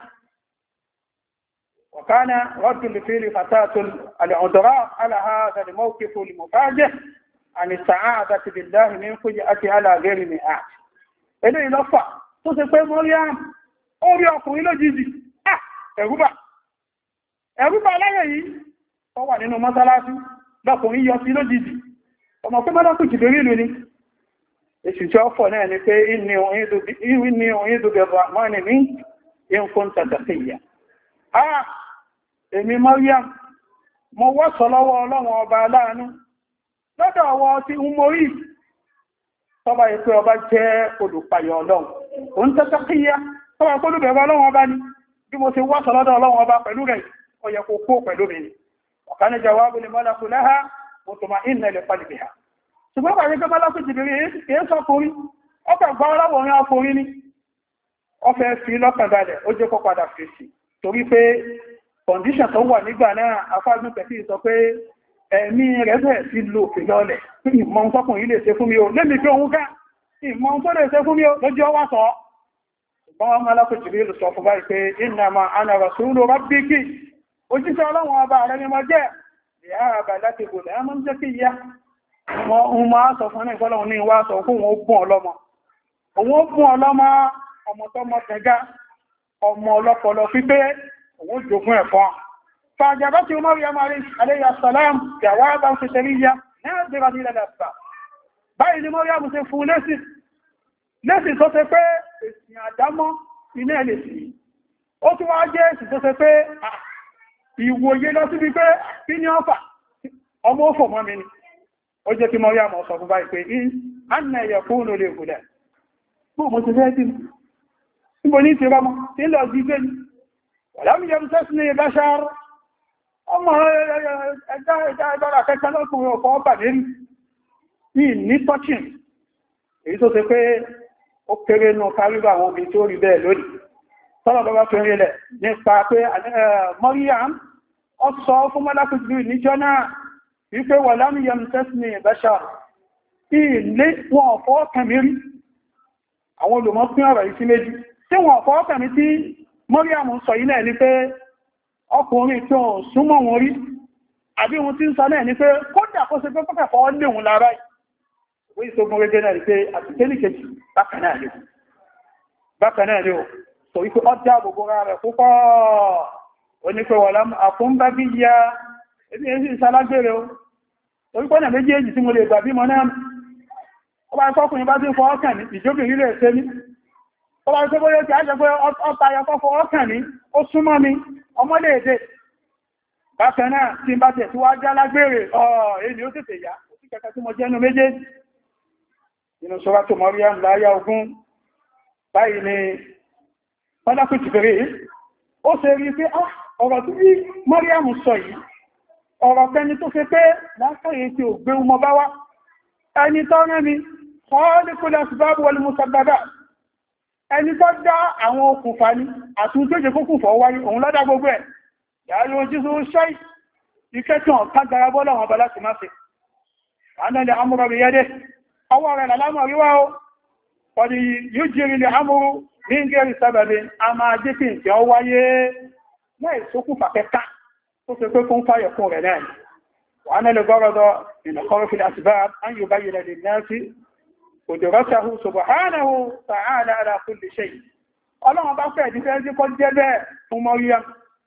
A: ọ̀kánà rọ́dùn lè fèrè fàtàtùn al'adọ́rọ̀ aláhàzà lè mọ́kí fún olùmọ̀fájẹ́ àni sàáàdà ti bìláhì ní kújẹ àti aláàgẹ́rì ní àti ilé ìlọ́fà tó ṣe pé Maryam ó rí ọkùnrin lójijì ẹ̀rúbà láyẹ̀ yìí ó wà nínú mọ́sálásí lọ́kùnrin yọ sí lójijì ọmọ pé mọ́lọ́kù Jibrilu ni èsì tí ó fọ̀ náà ni pé inni u'idhu bir-rahmani minka in kunta taqiyya èmi Maryam mo wọ́sọ̀ lọ́wọ́ ọlọ́run ọba aláàánú lọ́dọ̀ ọwọ́ tí ń morí tọ́bá yẹ pé ọba jẹ́ olùpayọ̀ ọlọ́run òun taqiyya tọ́bá pé olùbẹ̀rẹ̀ ọlọ́run ọba ni bí mo ti wọ́sọ̀ lọ́dọ̀ ọlọ́run ọba pẹ̀lú rẹ̀ ó yẹ kó kó pẹ̀lú mi ni ọ̀kan jawabu li malaku laha mutma'inna li qalbiha ṣùgbọ́n bàrí pé mọ́lá fún jìbìrì èé sọkùnrin ọkọ̀ gbọ́ ọlọ́wọ̀rin ọkùnrin ní ọfẹ́ fi lọ́kàn balẹ̀ ó jẹ́ kó padà fèsì torí pé kọ̀ndíṣàn tó wà nígbà náà afágbùn pẹ̀sí sọ pé ẹ̀mí rẹ̀ bẹ̀rẹ̀ sí lò fi lọ́lẹ̀ ìmọ̀ ohun tọ́kùnrin lè ṣe fún mi o lémi pé òun ká ìmọ̀ ohun tó lè ṣe fún mi o lójú ọwá sọ ṣùgbọ́n wọn mọ́lá fún jìbìrì sọ fún báyìí pé innama ana rasulu rabbiki òjíṣẹ́ ọlọ́wọ̀n ọba rẹ̀ ni mo jẹ́ ìyá àbà láti bò lẹ́mọ́ jẹ́ kí ìyá wọ́n máa sọ fún ẹgbọ́lọ́wọ́ ní ìwá sọ fún wọn gún ọlọ́mọ òun gún ọlọ́mọ ọmọ tó mọ́ tẹ́gá ọmọ ọlọ́pọlọ pípé òun jogún ẹ̀fọn fàjàbá tí ó mọ́ rí aléyà sàlám jàwá bá ń fi tẹ̀rí ya náà dìra ní ilẹ̀ àpá báyìí ni mọ́rí àmúṣe fún lẹ́sì tó ṣe pé èsì àdámọ́ iná ẹ̀lẹ̀ sí ó tún wá jẹ́ èsì tó ṣe pé ìwòye lọ síbi pé kí ní ọ́fà ọmọ òfò mọ́ mi ni ó jẹ́ kí mọ́rí àmọ́ sọ fún báyìí pé anna ẹ̀yẹ̀ fún olè ìgùnlẹ̀ bó mo ti fẹ́ bí níbo ní ti rọmọ tí lọ sí gbé ní wàlámi yẹn tẹ́sí ní ìbáṣáàrọ̀ ọmọ ẹja ẹgbára kẹta lọ́kùnrin ọ̀pọ̀ ọba lérí ní ní tọ́chìn èyí tó ṣe pé ó kéré nù káríbà àwọn obìnrin tí ó rí bẹ́ẹ̀ lónìí tọ́lọ̀ bọ́bá fi rí lẹ̀ nípa pé Maryam ọ sọ fún mọ́lákùnrin níjọ́ náà wípé wà lámìyàn tẹ́sì ní ìbẹ́ṣà tí ilé wọn ọ̀fọ́ kẹmí rí àwọn olùmọ̀ pín ọ̀rọ̀ yìí sí méjì tí wọn ọ̀fọ́ kẹmí tí Maryam sọ yìí náà ní pé ọkùnrin tí wọ́n súnmọ́ wọn rí àbí wọn tí ń sọ náà ní pé kódà kó ṣe pé pọ́kẹ̀fọ́ léhun lára ìwé ìṣogun rẹ̀ náà rí pé àtìkélì kejì bákan náà lè o sọ wípé ọjà gbogbo rẹ̀ púpọ̀ onípe wọ̀lá àfúnbá bí ya ebi èsì ìsálágbèrè o orípọ́nà méjèèjì tí mo lè gbà bímọ náà ó bá kọkùnrin bá tí ń fọ ọkàn ní ìjóbìnrin lè ṣe ní ó bá tó bóyá tí a jẹ́ pé ọta ayọkọ́ fọ ọkàn ní ó súnmọ́ mi ọmọdé èdè bákan náà tí ń bá tẹ̀ tí wá já lágbèrè èyí ó tètè yá ó sì kẹta tí mo jẹ́nu méjèèjì nínú Suratu Maryam láyá ogún báyìí ni mọ́lákù jìbìrì ó ṣe rí pé ọ̀rọ̀ tí Maryam sọ yìí ọ̀rọ̀ pẹni tó fẹ́ pé láàkàyè tí ò gbé ọmọ bá wá ẹni tó rẹ́ mi khaliqul asbab wal musabbabat ẹni tó dá àwọn okùnfà ní àtún tó jẹ kókùnfà wáyé òun lọ́dá gbogbo ẹ̀ yàrí ojú tó ṣẹ́ ìkẹ́tàn kágara bọ́lọ̀ wọn bá láti máa ṣe àánẹ́lẹ̀ amúrọ̀ rí yẹ́dẹ́ ọwọ́ rẹ̀ lálámọ̀ ríwá ó pọ̀dí yóò jírí lè amúrú ní gẹ́rì sábẹ̀bẹ̀ a máa jẹ́ kí ìjẹ́ wáyé láì sókùnfà kẹta tó fi pé fún fáyẹ̀ fún rẹ̀ náà àánẹ́lẹ̀ gọ́rọ̀dọ̀ ìnàkọ́rọ̀ fi asbab an yubayyana lin-nasi qudratahu subhanahu ta'ala ala kulli shay ọlọ́run bá fẹ́ ìdífẹ́ sí kọ́ jẹ́ bẹ́ẹ̀ fún Maryam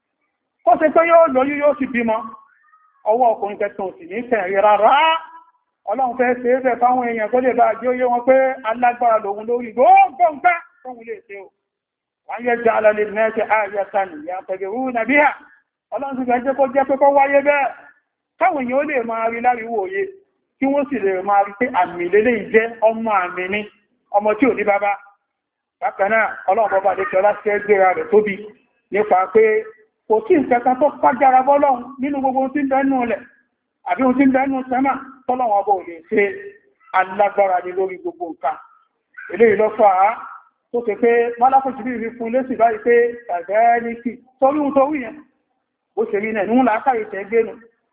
A: kó ṣe pé yóò lóyún yóò sì bímọ ọwọ́ ọkùnrin kẹtùn sì ní tẹ̀rí rárá ọlọ́run fẹ́ ṣe é fẹ́ fáwọn èèyàn kó lè bá jẹ́ oyé wọn pé alágbára lòun lórí gbogbo nǹkan tóhun lè ṣe o wọ́n yẹ jẹ́ alálẹ́ mẹ́ṣẹ́ ayatan yantaziruna biha ọlọ́run sì fẹ́ jẹ́ kó jẹ́ pé kó wáyé bẹ́ẹ̀ káwọn èèyàn ó lè máa rí láriwò òye kí wọ́n sì lè máa rí pé àmì lélẹ̀ jẹ́ ọmọ àmì ní ọmọ tí ò ní bàbá bákan náà ọlọ́run bọ́bá lè ṣọlá sí ẹgbẹ́ra rẹ̀ tóbi nípa pé kò sí ìkẹta tó pàjára bọ́lọ́run nínú gbogbo ohun tí ń bẹ́nu ọlẹ̀ àbí ohun tí ń bẹ́nu sẹ́mà tọ́lọ́run ọbọ̀ ò lè ṣe alágbára ní lórí gbogbo nǹkan eléyìí ló fà á tó ṣe pé mọ́lákòjì bí rí fún lésì báyìí pé tàbẹ́ẹ́lìkì torí ohun tó wí yẹn bó ṣe rí náà ní wọn làákàyè tẹ́ gbénu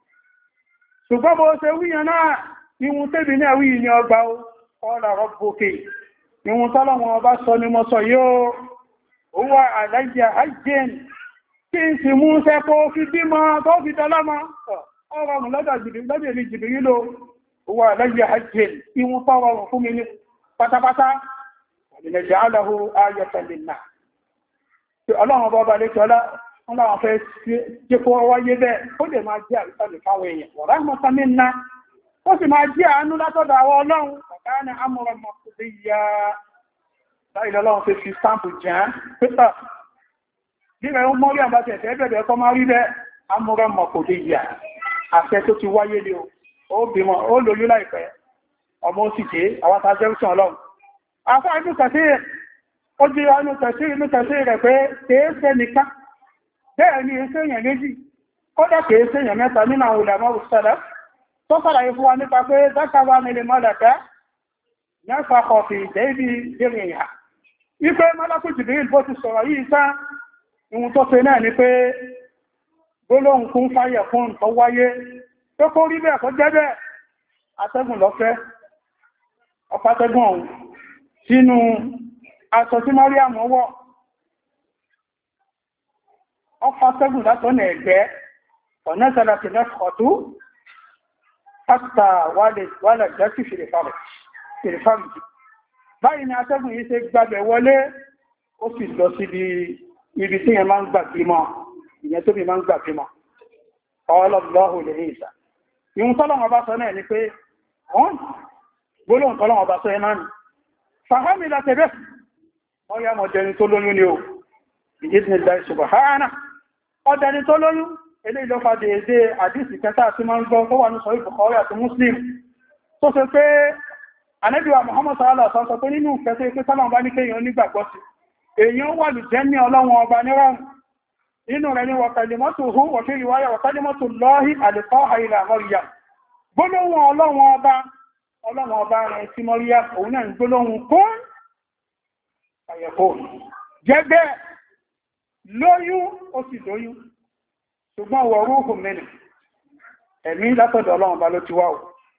A: ṣùgbọ́n bó ṣe wí yẹn náà ìwọ̀n tẹ́bì náà wí ní ọgbà ọ̀rọ̀ rọ̀bùkè ìwọ̀n tọ́lọ́wọ̀n ọba sọ ní mọ́ sọ yóò ó wà àlàyé hajjẹ́n kí n sì mú sẹ́kọ́ fi bímọ tó fi tọ́lọ́mọ ọ̀rọ̀ mú lọ́dọ̀ jìbìrí lò ó wà àlàyé hajjẹ́n ìwọ̀n tọ́rọ̀ fún mi ní pátápátá ìlẹ̀jẹ̀ aláhù ayọ̀tẹ̀lẹ̀nà ọlọ́run ọba ọba lẹ́tọ́lá wọ́n láwọn fẹ́ jẹ́ kó wáyé bẹ́ẹ̀ ó lè máa jẹ́ àrísàlẹ̀ fáwọn èèyàn wọ̀rá mọ́sánmí ńlá ó sì máa jẹ́ àánú látọ̀dọ̀ àwọn ọlọ́run ọ̀káánà amúrọ̀ mọ̀kúdé ya láìlọ́lọ́run fẹ́ fi sáàpù jẹ́ pẹ́tà bí rẹ̀ ń mọ́rí àbájẹ̀ ẹ̀fẹ́ bẹ̀rẹ̀ ẹ̀kọ́ máa rí bẹ́ amúrọ̀ mọ̀kúdé ya àṣẹ tó ti wáyé lé ó bímọ ó lóyún láìpẹ́ ọmọ ó sì jẹ́ àwọn tàjẹ́rùsàn ọlọ́run afọ́ inú kẹsí ó jí inú kẹsí rẹ̀ pé kèéṣẹ́ nìkan bẹ́ẹ̀ ni ẹsẹ́ èèyàn méjì kódà kèéṣẹ́ èèyàn mẹ́ta nínú àwọn ulama òṣèlú tó sàlàyé fún wa nípa pé dákàwà nílé mọ́lẹ̀kẹ́ mẹ́fà kọfì dẹ́bí dẹ́rẹ̀ ìhà ipé mọ́lákù Jibril bó ti sọ̀rọ̀ yìí sá ihun tó ṣe náà ni pé gbólóhùn kún fáyẹ̀ fún tó wáyé tó kó rí bẹ́ẹ̀ kó jẹ́ bẹ́ẹ̀ atẹ́gùn lọ́fẹ́ ọpátẹ́gùn ọ̀hún sínú aṣọ tí Mariam wọ̀ ọpátẹ́gùn látọ̀nà ẹ̀gbẹ́ ọ̀nẹ́sẹ̀lá ti lẹ́fọ̀ọ́tú pátá wálẹ̀ jẹ́sì fìrìfàmì báyìí ni atẹ́gùn yìí ṣe gbàbẹ̀ wọlé ó sì lọ sí ibi tí yẹn máa ń gbàgbímọ̀ ìyẹn tó bí máa ń gbàgbímọ̀ ọlọ́lọ́hù lè rí ìsà ìhun tọ́lọ́wọ́ bá sọ náà ni pé wọ́n gbólóhùn tọ́lọ́wọ́ bá sọ ẹ máa ní fàhámi látẹ̀bẹ̀ wọ́n yá mọ̀ jẹni tó lóyún ni ó ìdíjìnlẹ̀ subhana ọdẹni tó lóyún eléyìí ló fàdé èdè àdísì kẹta tí máa ń gbọ́ tó wà ní sọ̀rọ̀ Bukhari àti Muslim tó ṣe pé Ànábì wa Muhammad sallallahu alaihi wasallam pé nínú ìfẹ́ pé sálọ̀ bá ní kéèyàn nígbàgbọ́ sí èèyàn wà lù jẹ́ ní ọlọ́run ọba nírọ̀rùn inú rẹ̀ ni wakalimatuhu wa fi riwaya wakalimatullahi alqaha ila Maryam gbólóhùn ọlọ́run ọba rẹ̀ sí Maryam òun náà gbólóhùn kún àyẹ̀kọ́ jẹ́gbẹ́ lóyún ó sì lóyún ṣùgbọ́n wọ rúhùn mẹ́rin ẹ̀mí látọ̀dọ̀ ọlọ́run bá ló ti wá ò.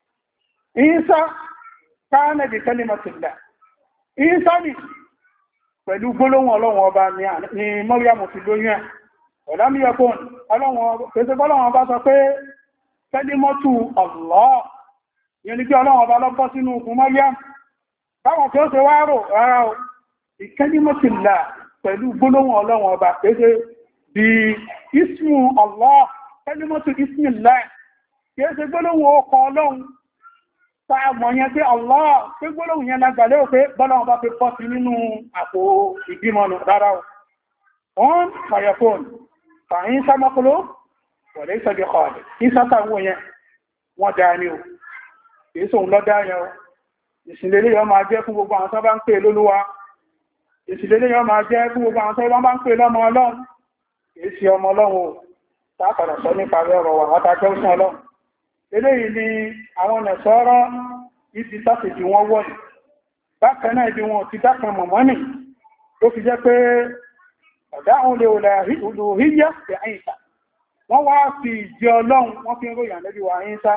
A: Ìsá káánẹ̀bì kẹ́límọ̀tìlá Ìsá ní pẹ̀lú gbólóhùn ọlọ́run ọba ni Mọ́ríàmù fi lóyún ẹ̀ ọ̀lámíyàkùn ọlọ́run ọba sọ pé kẹ́límọ̀tù Allah yẹn ni kí ọlọ́run ọba lọ́pọ̀ sínú okùn Mọ́ríàmù báwọn tí ó ṣe wá rò rárá o ìkẹ́límọ̀tìlá pẹ̀lú gbólóhùn ọlọ́run ọba pèsè bí ismu Allah kẹ́límọ́tù ismillah kìí ṣe gbólóhùn ọkọ̀ ọlọ́run sáàmọ̀ yẹn pé Allah pé gbólóhùn yẹn lágbàlẹ́ òpé bọ́lọ́run bá fi pọ́ sí nínú àpò ìbímọ̀nù rárá wọ́n fàyẹ̀fóòn fàyín sámọ́kúló wọ̀lẹ́ ìṣẹ́bí kọ̀ọ̀lẹ̀ ìsátàwò yẹn wọ́n dáa ní o kìí sóhun lọ́dá yẹn o ìsìnlélé yọ máa jẹ́ fún gbogbo àwọn tó bá ń pè lólúwa ìsìnlélé yọ máa jẹ́ fún gbogbo àwọn tó bá ń pè lọ́mọ ọlọ́run kìí sí ọmọ ọlọ́run o tápàdà sọ nípa ọ̀rọ̀ wà látàkẹ́ òsìn ọlọ́run eléyìí ni àwọn nẹ̀sọ́rọ́ ibi tásìdì wọn wọ́n bákan náà ibi wọn ti dákan mọ̀mọ́ nì tó fi jẹ́ pé ọ̀dáhùn lè olóhíyá pẹ̀ àyíká wọ́n wá fi ìjẹ ọlọ́run wọ́n fi ń ròyìn ànẹ́bí wa àyíká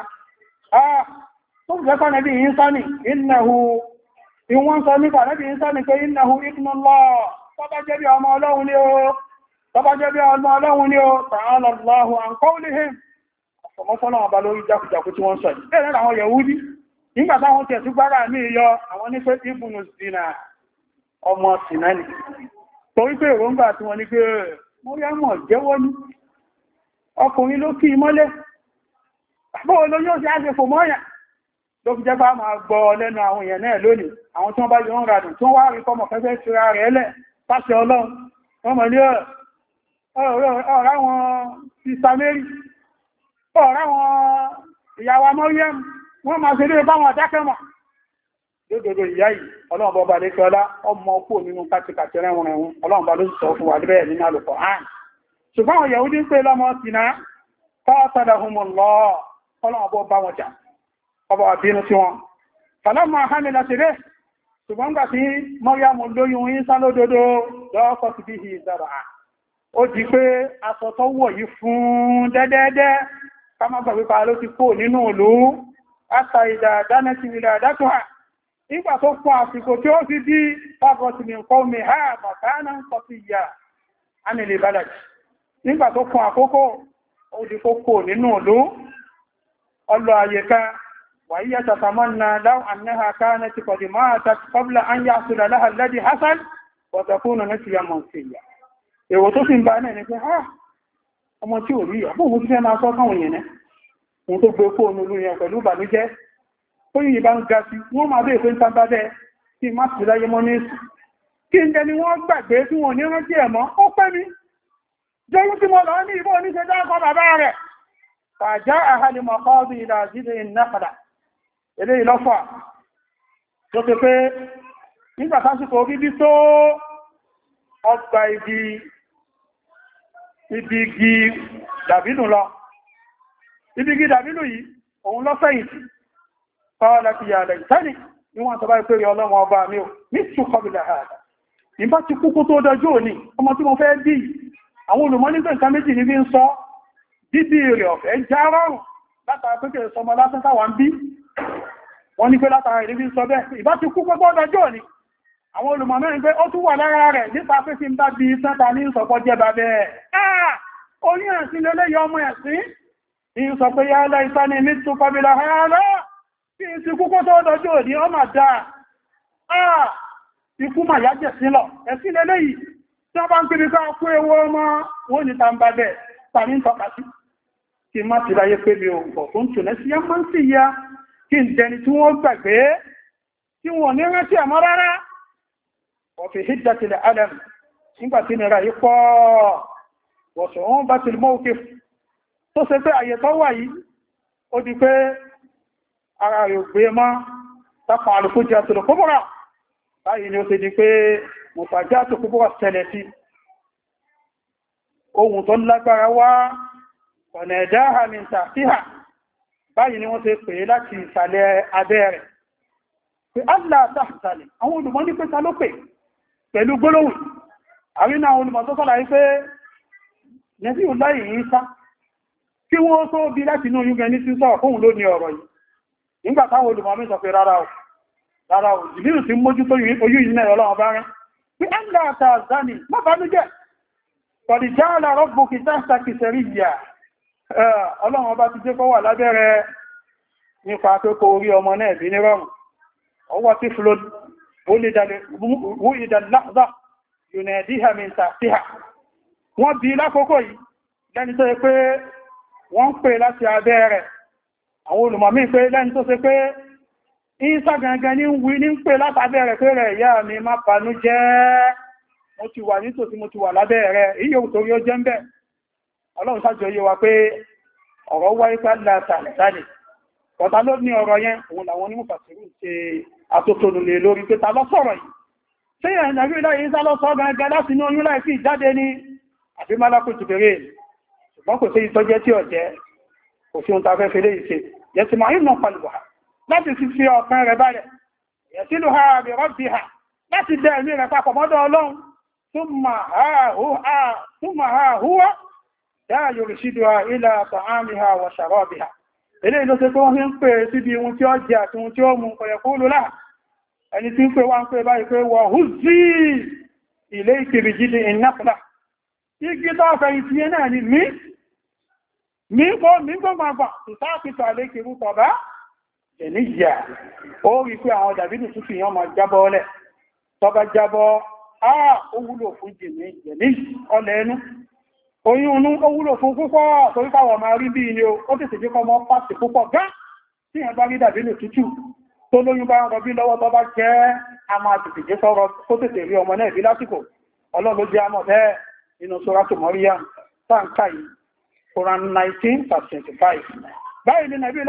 A: tó fi jẹ́ pànẹ́bí àyíká ní innahu ìwọ́n sọ nípa ànẹ́bí àyíká ní pé innahu ibnullah tọ́bá jẹ́ bí ọmọ ọlọ́run ní o tọ́bá jẹ́ bí ọmọ ọlọ́run ní o ta'ala Allahu an qawlihim ọmọfọ́lọ́ ọba lórí jákùjákù tí wọ́n sọ yìí bẹ́ẹ̀ àwọn Yẹhudi nígbà táwọn tẹ̀ sí gbára ní yọ àwọn ní pé ibùnù zina ọmọ sinani torí pé èròǹgbà tí wọ́n ní pé Mọ́ríámọ̀ jẹ́wọ́ ní ọkùnrin ló kí mọ́lẹ̀ bóò ló yóò ṣe áṣe fò mọ́yà ló fi jẹ́ bá máa gbọ́ lẹ́nu àwọn èèyàn náà lónìí àwọn tí wọ́n bá yọ ń radùn tí wọ́n wá rí kọmọ̀ fẹ́fẹ́ ṣíra rẹ̀ lẹ̀ pàṣẹ Ọlọ́run wọ́n mọ̀ ní ọ̀rá wọn ti Samari ọ̀rá wọn ìyàwó Mọ́ríám wọ́n máa ṣe lé báwọn àdákẹ́mọ̀ lódodo ìyá yìí Ọlọ́run bọ́ba lè fi ọlá ọmọ kú nínú kátìkàtì rẹ̀wọ̀n rẹ̀wọ̀n Ọlọ́run bá ló sọ fún wa bẹ́ẹ̀ nínú Al-Qur'an ṣùgbọ́n àwọn Yahudi ń pè lọ́mọ sínà qatalahumullah Ọlọ́run bọ́ bá wọn jà ọba àbínú sí wọn falamma hamilat bihi ṣùgbọ́n gbà tí Mọ́ríámù lóyún Ìsá lódodo lọ́kọ̀ sí bihi zar'a ó di pé aṣọ tó wọ̀ yìí fún dẹ́dẹ́dẹ́ ká má gbàgbé pa ló ti kó nínú ìlú àtà ìdàdánẹ́sì ìdàdátùhà nígbà tó fún àsìkò tí ó fi dí fábọ̀tì ní nǹkan omi ha bàtánà ń kọ sí ìyà ánìlè bálàjì nígbà tó fún àkókò ó di kókò nínú ìlú ọlọ àyíká wàyí yàtàtàmọ́nà láwọn annáha káàna ti kọ̀dì máa tàbí kọ́bílà an yà sùdà láhà lẹ́dí hasan wọ̀tàkúnà ní ti yàmọ̀ sí ìyà èrò tó sì ń bá náà ní pé ọmọ tí ò rí àbúrò tí fẹ́ máa sọ káwọn èèyàn náà òun tó gbé fóònù olú yẹn pẹ̀lú ìbànújẹ́ ó yìí bá ń ga sí wọ́n máa bèèrè pé ń tàbá bẹ́ẹ̀ kí má sí láyé mọ́ ní èsù kí ń jẹ ni wọ́n gbàgbé tí wọ́n ní rántí ẹ̀mọ́ ó pẹ́ mi jẹ́rú tí mo lọ ní ìbò oníṣẹ́ dákọ́ bàbá rẹ̀ fàjá àhálìmọ̀ kọ́ọ̀bí ìlà àjídé ìnápadà eléyìí lọ́fà tó ti pé nígbà tásìkò bíbí tó ọgbà ibi igi dàbínú lọ ibi igi dàbínú yìí òun lọ́fẹ̀yìntì kọ́ láti yà lẹ̀ ìtẹ́lì ní wọ́n tọba ìpèrè ọlọ́run ọba mi ò ní ṣùkọ́bìlà ààdà ìbá ti kúkú tó dọjú òní ọmọ tí mo fẹ́ bí àwọn olùmọ̀ nígbẹ̀ nǹkan méjì ní bí ń sọ dídí rẹ̀ ọ̀fẹ́ já rọrùn látara pẹ́kẹ̀ sọmọ lásán táwà ń bí wọ́n ní pé látara ìrí bí ń sọ bẹ́ẹ̀ ìbá ti kúkú tó dọjú òní àwọn olùmọ̀ mẹ́rin pé ó tún wà lára rẹ̀ nípa pé tí ń bá bí sẹ́ta ní ìsọ̀pọ̀ jẹ́ bàbẹ́ oyún ẹ̀sìn lélẹ́yọ ọmọ ẹ̀sìn ìsọ pé yá lẹ́ ìsá ní mí tún kọbílà ààrẹ kí n ti kúkú tó dọjú òní ọmọ dáa ikú mà yá jẹ̀ sílọ̀ ẹ̀sìn lélẹ́yìí tí wọ́n bá ń pè ní ká kú ewu ọmọ wọ́n ní tàbí bẹ̀ tàbí ń tọ́ka sí kí má ti láyé pé mi ò pọ̀ fún tùnẹ́ sí yá máa ń sì ya kí n dẹni tí wọ́n gbàgbé tí wọ́n ní rántí àmọ́ rárá ọ̀fẹ́ hijjatilẹ̀ alam nígbà tí nira yìí pọ̀ wọ̀sọ̀ wọ́n bá ti mọ́ òkè tó ṣe pé àyè tó wà yìí ó di pé ara rẹ̀ gbé mọ́ tápà alùfújẹ́ àtòlò kúbọ̀rọ̀ báyìí ni ó ṣe di pé mọ̀tàjá tó kúbọ̀rọ̀ ṣẹlẹ̀ sí ohun tó lágbára wá ọ̀nà ẹ̀dá àmì tàfíhà báyìí ni wọ́n ṣe pè láti ìsàlẹ̀ abẹ́ rẹ̀ pé Allah tàfàlẹ̀ àwọn olùmọ̀ ní pé ta ló pè pẹ̀lú gbólóhùn àrínà àwọn olùmọ̀ tó sọ́lá wípé nẹ́bí ìláyì yìí sá kí wọ́n tó bí láti inú oyún ní sísọ́ fóhun ló ní ọ̀rọ̀ yìí nígbà táwọn olùmọ̀ mi sọ pé rárá o ìbínú ti mójú tó oyún yìí náà ọlọ́run bá rẹ́ pé Allah tàzánì má bá lójẹ́ kọ̀dìjá alárọ́gbò kì sáàsà kì sẹ̀rí ìyà ọlọ́run ọba ti jẹ́ kọ́ wà lábẹ́rẹ́ nípa pé kó orí ọmọ náà bí ní rọrùn ọwọ́ tí fúlò wú ìdàláàzá yùnẹ̀díhà mi tàfíhà wọ́n bí lákòókò yìí lẹ́ni tó ṣe pé wọ́n ń pè láti abẹ́ rẹ̀ àwọn olùmọ̀mí pé lẹ́ni tó ṣe pé ìsá gangan ní wí ní ń pè láti abẹ́ rẹ̀ pé rẹ̀ ìyá mi má banú jẹ́ mo ti wà nítòsí mo ti wà lábẹ́ rẹ̀ iye torí ó jẹ́ ń bẹ̀ ọlọ́run sájọ yé wa pé ọ̀rọ̀ wáyé ká látàlẹ̀ ọ̀tá ló ní ọ̀rọ̀ yẹn òun làwọn onímọ̀fàṣírù ṣe àtótónù lè lórí pé ta ló sọ̀rọ̀ yìí ṣé yẹn nàbí láyé ìsá lọ sọ gangan láti inú oyún láì sí ìjáde ní àbí málákù jùbẹ̀rẹ̀ ṣùgbọ́n kò sí ìtọ́jẹ́ tí ọ̀jẹ́ kò sí ohun ta fẹ́ fẹ́lẹ́ ìṣe yẹ ti máa yìnbọn palùwà láti fi fi ọ̀kan rẹ̀ balẹ̀ yẹ sí lù ha àbí rọ́bì ha láti dẹ ẹ̀mí rẹ̀ papọ̀ mọ́dọ̀ ọlọ́run ثم ها هو لا يرشدها إلى طعامها وشرابها ilé ìlú tó wọ́n fi ń pè síbi ohun tí ó jẹ àti ohun tí ó mú pẹ̀yẹ̀kúrò láà ẹni tí ń pè wá ń pè báyìí pé wà hú sí ilé ìkìrì jíde ìnáfìlà igi tó fẹ́ ìtìyẹ náà ni mí gbọ́gbàgbà ìsáàkìtà àlékèrú tọ̀bá ẹni ìyà ó rí pé àwọn dàbídù tútù yàn máa jábọ́ ọlẹ̀ tọba jábọ́ ó wúlò fún jẹ̀mí ọlẹ̀ ẹnu oyún inú ó wúlò fún púpọ̀ torí káwọ̀ máa rí bí ilé ó tètè jẹ́ kọ́ mọ́ pàtì púpọ̀ gán tí ẹ̀ bá rí dàbídù tútù tó lóyún bá ń rọbí lọ́wọ́ tọba jẹ́ a máa tètè jẹ́ sọ́rọ̀ kó tètè rí ọmọ náà bí lásìkò Ọlọ́run ló jẹ́ àmọ̀ bẹ́ẹ̀ nínú Suratu Maryam táǹkà yìí Quran 19:25 báyìí ni nàbí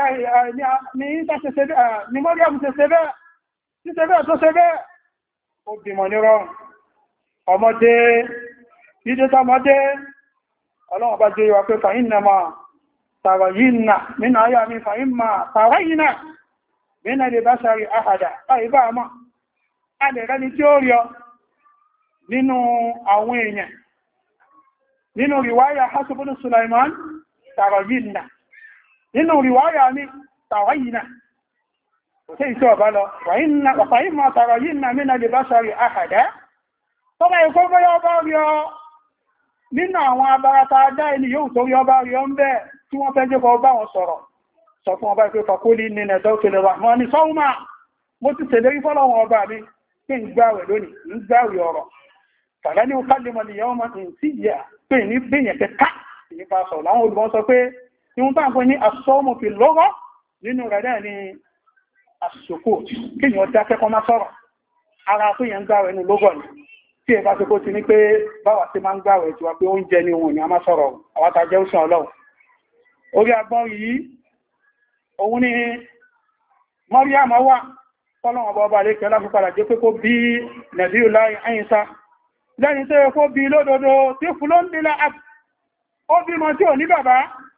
A: ní Maryam ṣe ṣe bẹ́ẹ̀ tó ṣe bẹ́ẹ̀ ó bímọ ní rọrùn ọmọdé ìdí tọmọdé Ọlọ́run bá jẹ́ ìwà pé fàyínàmà tàràyínà nínú ayá mi fàyínà tàràyínà nínú ilé bá ṣàrí àhàdà àìbá àmà a lè rẹni tí ó rí ọ nínú àwọn èèyàn nínú ríwáyà hasubunu Sulaiman tàràyínà nínú ríwáyà mi tàràyínà kò sí ìṣẹ́ ọ̀bá lọ fàyínà tàràyínà nínú ilé bá ṣàrí àhàdà tọ́bá ikọ́ bọ́yá ọba rí ọ nínú àwọn abarata dá ẹni yóò tó rí ọba rí ọ ń bẹ́ tí wọ́n fẹ́ jẹ́ kọ bá wọn sọ̀rọ̀ sọ fún ọba ìpé fàkólí ní ẹ̀dọ́ òkèlè wà mọ́ ní sọ́ọ́mà mo ti tẹ̀lé rí fọ́lọ́wọ́n ọba mi pé ń gbáwẹ̀ lónìí ń gbáwẹ̀ ọ̀rọ̀ tàbí ní kálẹ̀mọ̀ ní yàwó máa ń sí ìyà pé ní bẹ́yẹn tẹ ká nípa sọ láwọn olùgbọ́n sọ pé ihun tá ń pè ní asọ́mù fi lọ́rọ̀ nínú rẹ̀ náà ni àsòkò kéèyàn dákẹ́ kọ́ má sọ̀rọ̀ ara pé yẹn ń gbáwẹ̀ nínú lọ́gọ̀ ni tí ẹ bá ṣe kó ti ní pé báwa ti máa ń gbáwẹ̀ tí wà pé oúnjẹ ni òun ni a máa sọ̀rọ̀ àwátà jẹ́ òṣàn ọlọ́run orí agbọ́n yìí òun ni Maryam wà tọ́lọ́wọ̀n bọ́ bá lè kẹ́ láfí padà jẹ́ pé kó bí Nabiyullahi Isa lẹ́ni tó yẹ kó bí lódodo tí fún ló ń dílá ó bí mọ tí ò ní bàbá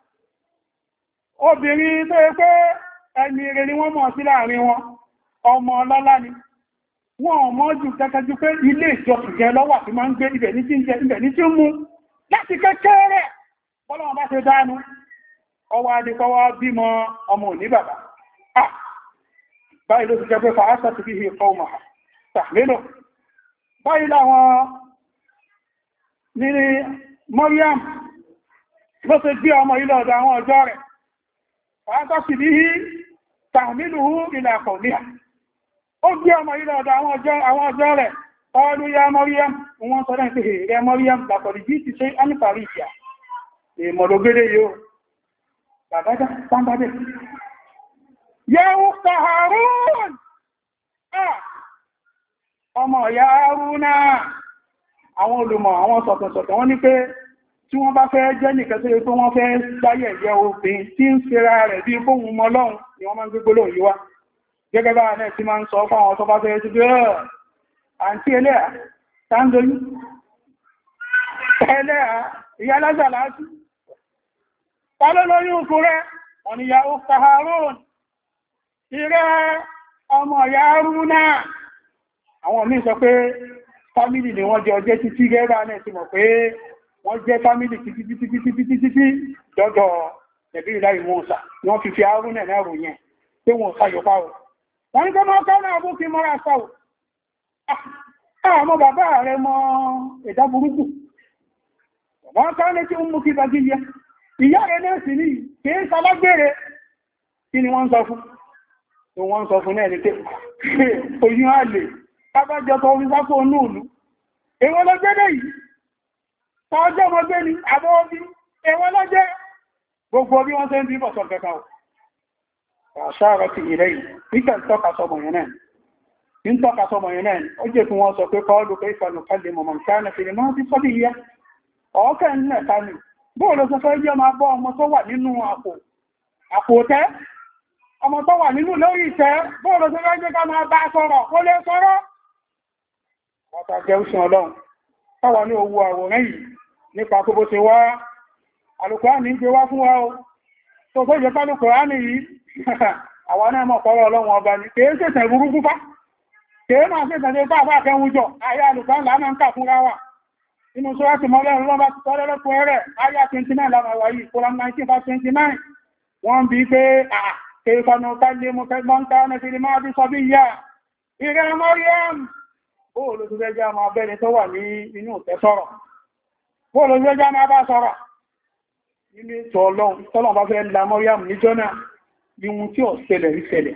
A: obìnrin tó yẹ pé ẹni rẹ̀ ni wọ́n mọ̀ sí láàrin wọn ọmọ ọlọ́lá ni wọ́n mọ́ jù kẹ́kẹ́ jú pé ilé ìjọsìn jẹ lọ́wà tí máa ń gbé ibẹ̀ ní tí ń jẹ ibẹ̀ ní tí ń mú láti kékeré bọ́lọ́wọ́n bá ṣe dánú ọwọ́ adìkọwọ́ bímọ ọmọ òní bàbá báyìí ló ti jẹ́ pé fàásà ti fi hìkọ́ ọmọ tàmílò báyìí láwọn ní Maryam ló ṣe gbé ọmọ ilẹ̀ ọ̀dọ̀ àwọn ọjọ́ rẹ̀ fàásà ti fi hì tàmílò ilẹ̀ àkọ̀ọ́lẹ́à ó gbé ọmọ ilẹ̀ ọ̀dọ̀ àwọn ọjọ́ rẹ̀ ọlú ya Maryam wọ́n sọ lẹ́yìn pé rẹ̀ Maryam lápọ̀lì jí ti ṣe ánìparí ìjà èmọ̀lógéré yóò bàbájá sáńbádẹ̀ yẹ́wù Harun ọmọ ìyá Haruna àwọn olùmọ̀ àwọn sọ̀tọ̀sọ̀tọ̀ wọ́n ní pé tí wọ́n bá fẹ́ jẹ́ nìkan tó yẹ pé wọ́n fẹ́ dáyẹ̀ jẹ́ obìnrin tí ń fẹ́ra rẹ̀ bí fóhun mọ́ lọ́hun ni wọ́n máa ń gbégbó lóhun yíwá gẹ́gẹ́ bá náà tí máa ń sọ fáwọn tó bá fẹ́ sí pé àǹtí ẹlẹ́à tàndolú ẹlẹ́à ìyá lázàlásí tàlólórí òkú rẹ̀ ọ̀nìyà òkà Harun ìrẹ́ ọmọ ìyá Haruna àwọn míì sọ pé fámílì ni wọ́n jẹ ọjẹ́ títí gẹ́gẹ́ náà ti mọ̀ pé wọ́n jẹ́ fámílì títí dọ́dọ̀ ẹ̀bí ìlà ìmọ̀ọ̀sà wọ́n fi Haruna náà rò yẹn pé wọ́n sáyọpá wọ́n ní kọ́ mọ́ kọ́ náà bú kí mọ́ra sáwò àmọ́ bàbá rẹ̀ mọ́ ẹ̀dá burúkú wọ́n kọ́ ní tí ó mú kí bá jíyẹ ìyá rẹ̀ náà sì ní kìí sálágbére kí ni wọ́n sọ fún ní wọ́n sọ fún náà ní pé oyún àlè kábájọ tó fi sápò núùlù èwọ́ lọ́jẹ́ yìí tọ́jọ́ mọ́gbé ni àbọ́ọ́bí èwọ́ lọ́jẹ́ gbogbo bí wọ́n tẹ́ ń bí bọ̀sọ̀ kẹta àṣára ti ilẹ̀ yìí nígbà tọ́ka sọmọ yẹn náà ní tọ́ka sọmọ yẹn náà ó jẹ́ fún wọn sọ pé kọ́ọ̀lù pé ìfànù kalẹ̀ mọ̀mọ̀ nǹkan fi lè máa fi sọ́bí yẹ ọ̀ọ́kẹ́ nílẹ̀ ká ní bóòlù sọ fẹ́ jẹ́ máa bọ́ ọmọ tó wà nínú àpò tẹ́ ọmọ tó wà nínú lórí ìtẹ́ bóòlù sọ fẹ́ jẹ́ ká máa bá sọ̀rọ̀ ó lè sọ̀rọ̀ ọ̀tà jẹ́ òṣìn ọlọ́run táwà ní owó àwòrán yìí nípa tó bó ṣe wá Al-Qur'ani ń gbé wá fún wa o tó tó jẹ́ pálùkùránì yìí àwọn náà mọ̀ pọ̀rọ̀ ọlọ́run ọba ní kèé sẹ̀sẹ̀ burúkú fá kèé máa sẹ̀sẹ̀ tó bá bá kẹwùn jọ ayé Al-Qur'ani láàmà ń kà fún ráwà inú sọ́rọ̀ tí mọ́lẹ́rùn lọ́bá ti tọ́lẹ́ lọ́pọ̀ rẹ̀ ayá 29 lára wáyé Quran 19:29 wọ́n bí pé kèfànà tàbí mọ́ kẹgbọ́ntà nẹ́fìrí máa bí sọ bí yá ìrẹ́ Maryam bóòlù tó fẹ́já máa bẹ́ni tó wà ní inú ìtẹ́ sọ̀rọ̀ bóòlù tó fẹ́já máa bá sọ̀rọ̀ nínú ètò Ọlọ́run bá fẹ́ la Maryam níjọ́ náà ihun tí ó ṣẹlẹ̀ rí ṣẹlẹ̀